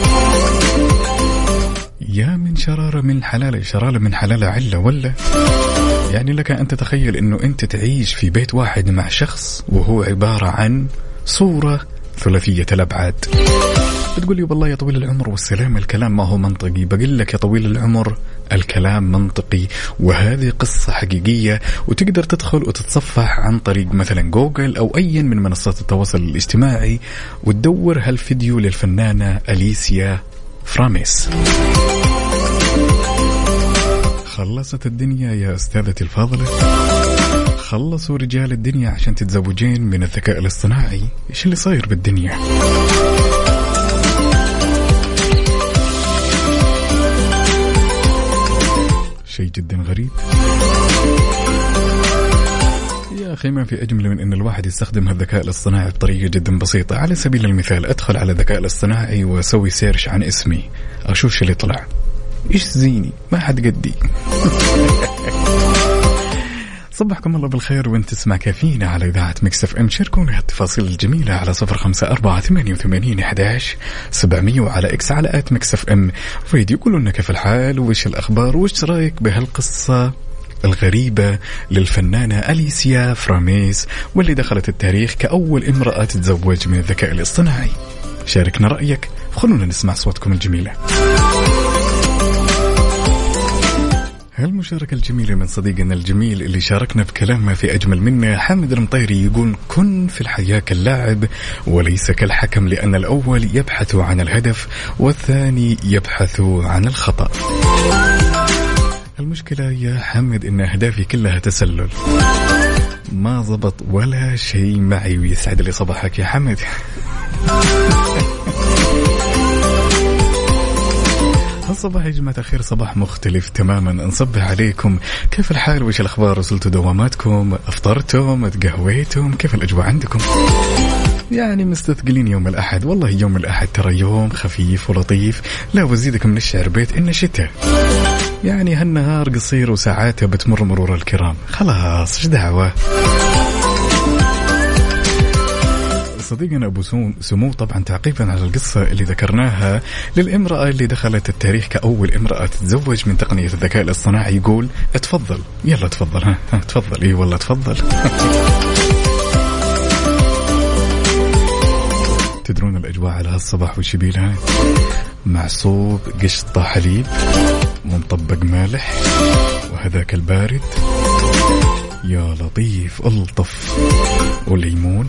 يا من شرارة من حلالة، شرارة من حلالة علة ولا. يعني لك أن تتخيل أنه أنت تعيش في بيت واحد مع شخص وهو عبارة عن صورة ثلاثية الأبعاد. بتقول لي والله يا طويل العمر والسلام الكلام ما هو منطقي. بقول لك يا طويل العمر الكلام منطقي، وهذه قصة حقيقية، وتقدر تدخل وتتصفح عن طريق مثلا جوجل أو أي من منصات التواصل الاجتماعي وتدور هالفيديو للفنانة أليسيا فراميس. خلصت الدنيا يا أستاذتي الفاضلة، خلصوا رجال الدنيا عشان تتزوجين من الذكاء الاصطناعي. إيش اللي صاير بالدنيا؟ شيء جدا غريب يا أخي. ما في أجمل من أن الواحد يستخدم الذكاء الاصطناعي بطريقة جدا بسيطة. على سبيل المثال أدخل على الذكاء الاصطناعي وأسوي سيرش عن اسمي، أشوف شو اللي طلع. إيش زيني؟ ما حد قدي. صبحكم الله بالخير وانت تسمع كافينا على إذاعة ميكس اف ام. شاركونا التفاصيل الجميلة على صفر خمسة أربعة ثمانية وثمانين أحداش سبعمية وعلى إكس على آت ميكس اف ام فيديو. قولوا لنا كيف الحال وإيش الأخبار وإيش رأيك بهالقصة الغريبة للفنانة أليسيا فراميس واللي دخلت التاريخ كأول امرأة تتزوج من الذكاء الاصطناعي. شاركنا رأيك، خلونا نسمع صوتكم الجميلة. هالمشاركة الجميلة من صديقنا الجميل اللي شاركنا بكلام ما في أجمل منه. حامد المطيري يقول كن في الحياة كاللاعب وليس كالحكم، لأن الأول يبحث عن الهدف والثاني يبحث عن الخطأ. المشكلة يا حامد إن أهدافي كلها تسلل، ما زبط ولا شيء معي. ويسعد لي صباحك يا حامد. الصباح يا جماعة الخير صباح مختلف تماما. نصبح عليكم، كيف الحال وإيش الأخبار؟ وصلتوا دواماتكم؟ أفطرتم؟ تقهويتم؟ كيف الأجواء عندكم؟ يعني مستثقلين يوم الأحد. والله يوم الأحد ترى يوم خفيف ولطيف. لا وزيدك من الشعر بيت إنه شتاء، يعني هالنهار قصير وساعاته بتمر مرور الكرام. خلاص إيش دعوة. صديقنا أبو سمو طبعا تعقيبا على القصة اللي ذكرناها للامرأة اللي دخلت التاريخ كأول امرأة تتزوج من تقنية الذكاء الاصطناعي، يقول اتفضل يلا تفضل. ها, ها تفضل. اي والله تفضل. تدرون الأجواء على هالصباح وش يبيلها؟ معصوب قشطة حليب ومطبق مالح وهذاك البارد يا لطيف ألطف وليمون،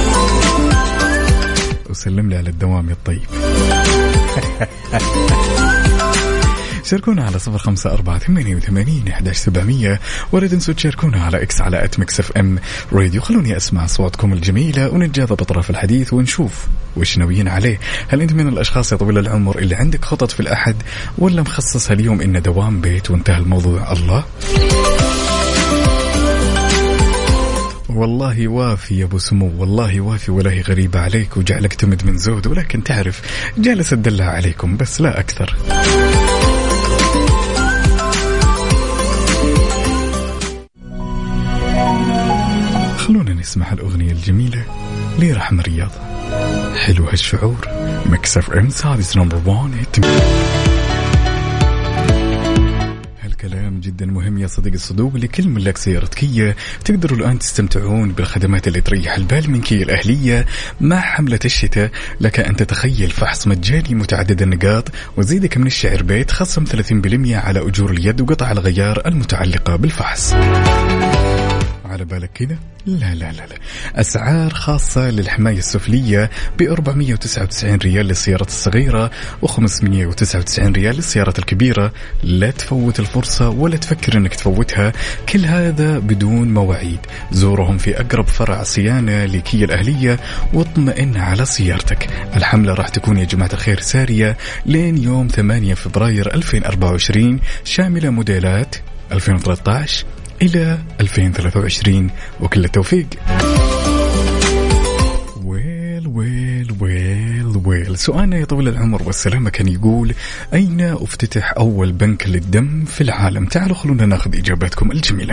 وسلم لي على الدوام الطيب. شاركونا على صفر خمسة أربعة ثمانية وثمانين أحداش سبعمية، ولا تنسوا تشاركونا على إكس على آت ميكس اف ام راديو. خلوني أسمع صوتكم الجميلة ونتجاذب بطرف الحديث ونشوف وش ناويين عليه. هل أنت من الأشخاص يا طويل العمر اللي عندك خطط في الأحد، ولا مخصص اليوم إن دوام بيت وانتهى الموضوع؟ الله والله وافي يا أبو سمو، والله وافي ولا هي غريبة عليك وجعلك تمد من زود، ولكن تعرف جالس أدلع عليكم بس لا أكثر. خلونا نسمع الأغنية الجميلة لرحمة رياض. حلو هالشعور. ميكس اف ام سادس نمبر وان. كلام جدا مهم يا صديقي الصدوق. لكل ملاك سيارة كيا تقدروا الآن تستمتعون بالخدمات اللي تريح البال من كيا الأهلية مع حملة الشتاء. لك أن تتخيل فحص مجاني متعدد النقاط وزيدك من الشعر بيت، خصم ثلاثين بالمئة على أجور اليد وقطع الغيار المتعلقة بالفحص. على بالك كده؟ لا لا لا لا. أسعار خاصة للحماية السفلية ب أربعمئة وتسعة وتسعين ريال للسيارة الصغيرة وخمسمئة وتسعة وتسعين ريال للسيارة الكبيرة. لا تفوت الفرصة ولا تفكر أنك تفوتها، كل هذا بدون مواعيد. زورهم في أقرب فرع صيانة لكيا الأهلية واطمئن على سيارتك. الحملة راح تكون يا جماعة الخير سارية لين يوم ثمانية فبراير ألفين وأربعة وعشرين، شاملة موديلات ألفين وثلاثة عشر إلى ألفين وثلاثة وعشرين، وكل التوفيق. ويل ويل ويل ويل. سؤالنا يا طويل العمر والسلامة كان يقول: أين افتتح أول بنك للدم في العالم؟ تعالوا خلونا ناخذ إجاباتكم الجميلة.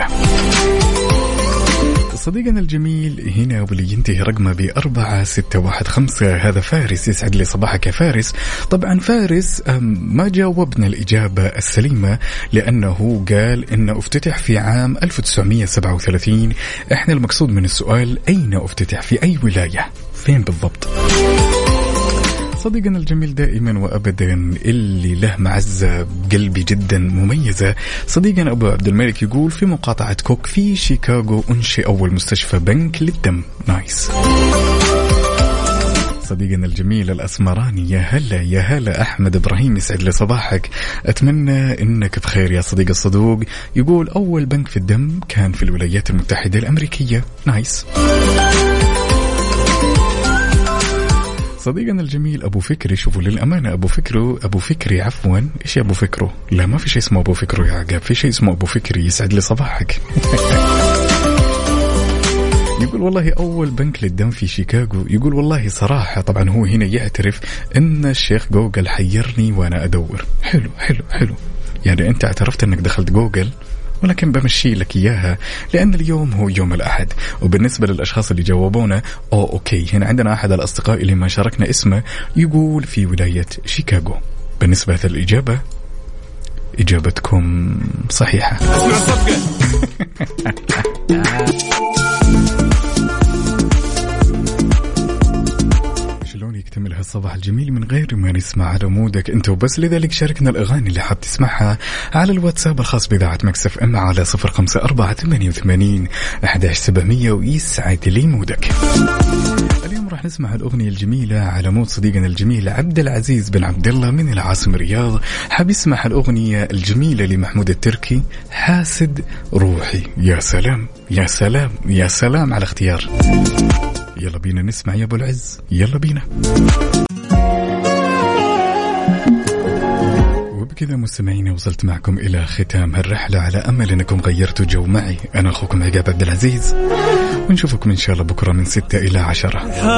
صديقنا الجميل هنا واللي ينتهي رقمه بأربعة ستة واحد خمسة، هذا فارس. يسعد لي صباحك يا فارس. طبعا فارس ما جاوبنا الإجابة السليمة لأنه قال إنه افتتح في عام ألف وتسعمئة وسبعة وثلاثين. إحنا المقصود من السؤال أين افتتح، في أي ولاية، فين بالضبط؟ صديقنا الجميل دائما وأبدا اللي له معزة بقلبي جدا مميزة، صديقنا أبو عبد الملك يقول: في مقاطعة كوك في شيكاغو أنشئ أول مستشفى بنك للدم. نايس. صديقنا الجميل الأسمراني، يا هلا يا هلا أحمد إبراهيم، يسعد لي صباحك، أتمنى إنك بخير يا صديق الصدوق. يقول: أول بنك في الدم كان في الولايات المتحدة الأمريكية. نايس. صديقنا الجميل أبو فكري، شوفوا للأمانة أبو فكرو أبو فكري عفوا إيش يا أبو فكرو؟ لا ما في شيء اسمه أبو فكرو يا عقاب، في شيء اسمه أبو فكري. يسعد لي صباحك. يقول: والله أول بنك للدم في شيكاغو. يقول: والله صراحة، طبعا هو هنا يعترف أن الشيخ جوجل حيرني وأنا أدور. حلو حلو حلو، يعني أنت اعترفت أنك دخلت جوجل، ولكن بمشي لك إياها لأن اليوم هو يوم الأحد. وبالنسبة للأشخاص اللي جاوبونا، أو أوكي، هنا عندنا أحد الأصدقاء اللي ما شاركنا اسمه يقول في ولاية شيكاغو. بالنسبة للإجابة، إجابتكم صحيحة. شلون يكتمل هالصباح الجميل من غير ما نسمع على مودك انت وبس؟ لذلك شاركنا الأغاني اللي حاب تسمعها على الواتساب الخاص بإذاعة ميكس اف ام على صفر خمسة أربعة ثمانية وثمانين أحد عشر سبعمية، ويسعد لي مودك. اليوم راح نسمع الأغنية الجميلة على مود صديقنا الجميل عبد العزيز بن عبد الله من العاصمة الرياض. حاب يسمع الأغنية الجميلة لمحمود التركي، حاسد روحي. يا سلام يا سلام يا سلام على اختيار. يلا بينا نسمع يا أبو العز، يلا بينا. وبكذا مستمعين وصلت معكم إلى ختام هالرحلة، على أمل أنكم غيرتوا جو معي. أنا أخوكم عقاب عبد العزيز، ونشوفكم إن شاء الله بكرة من ستة إلى عشرة.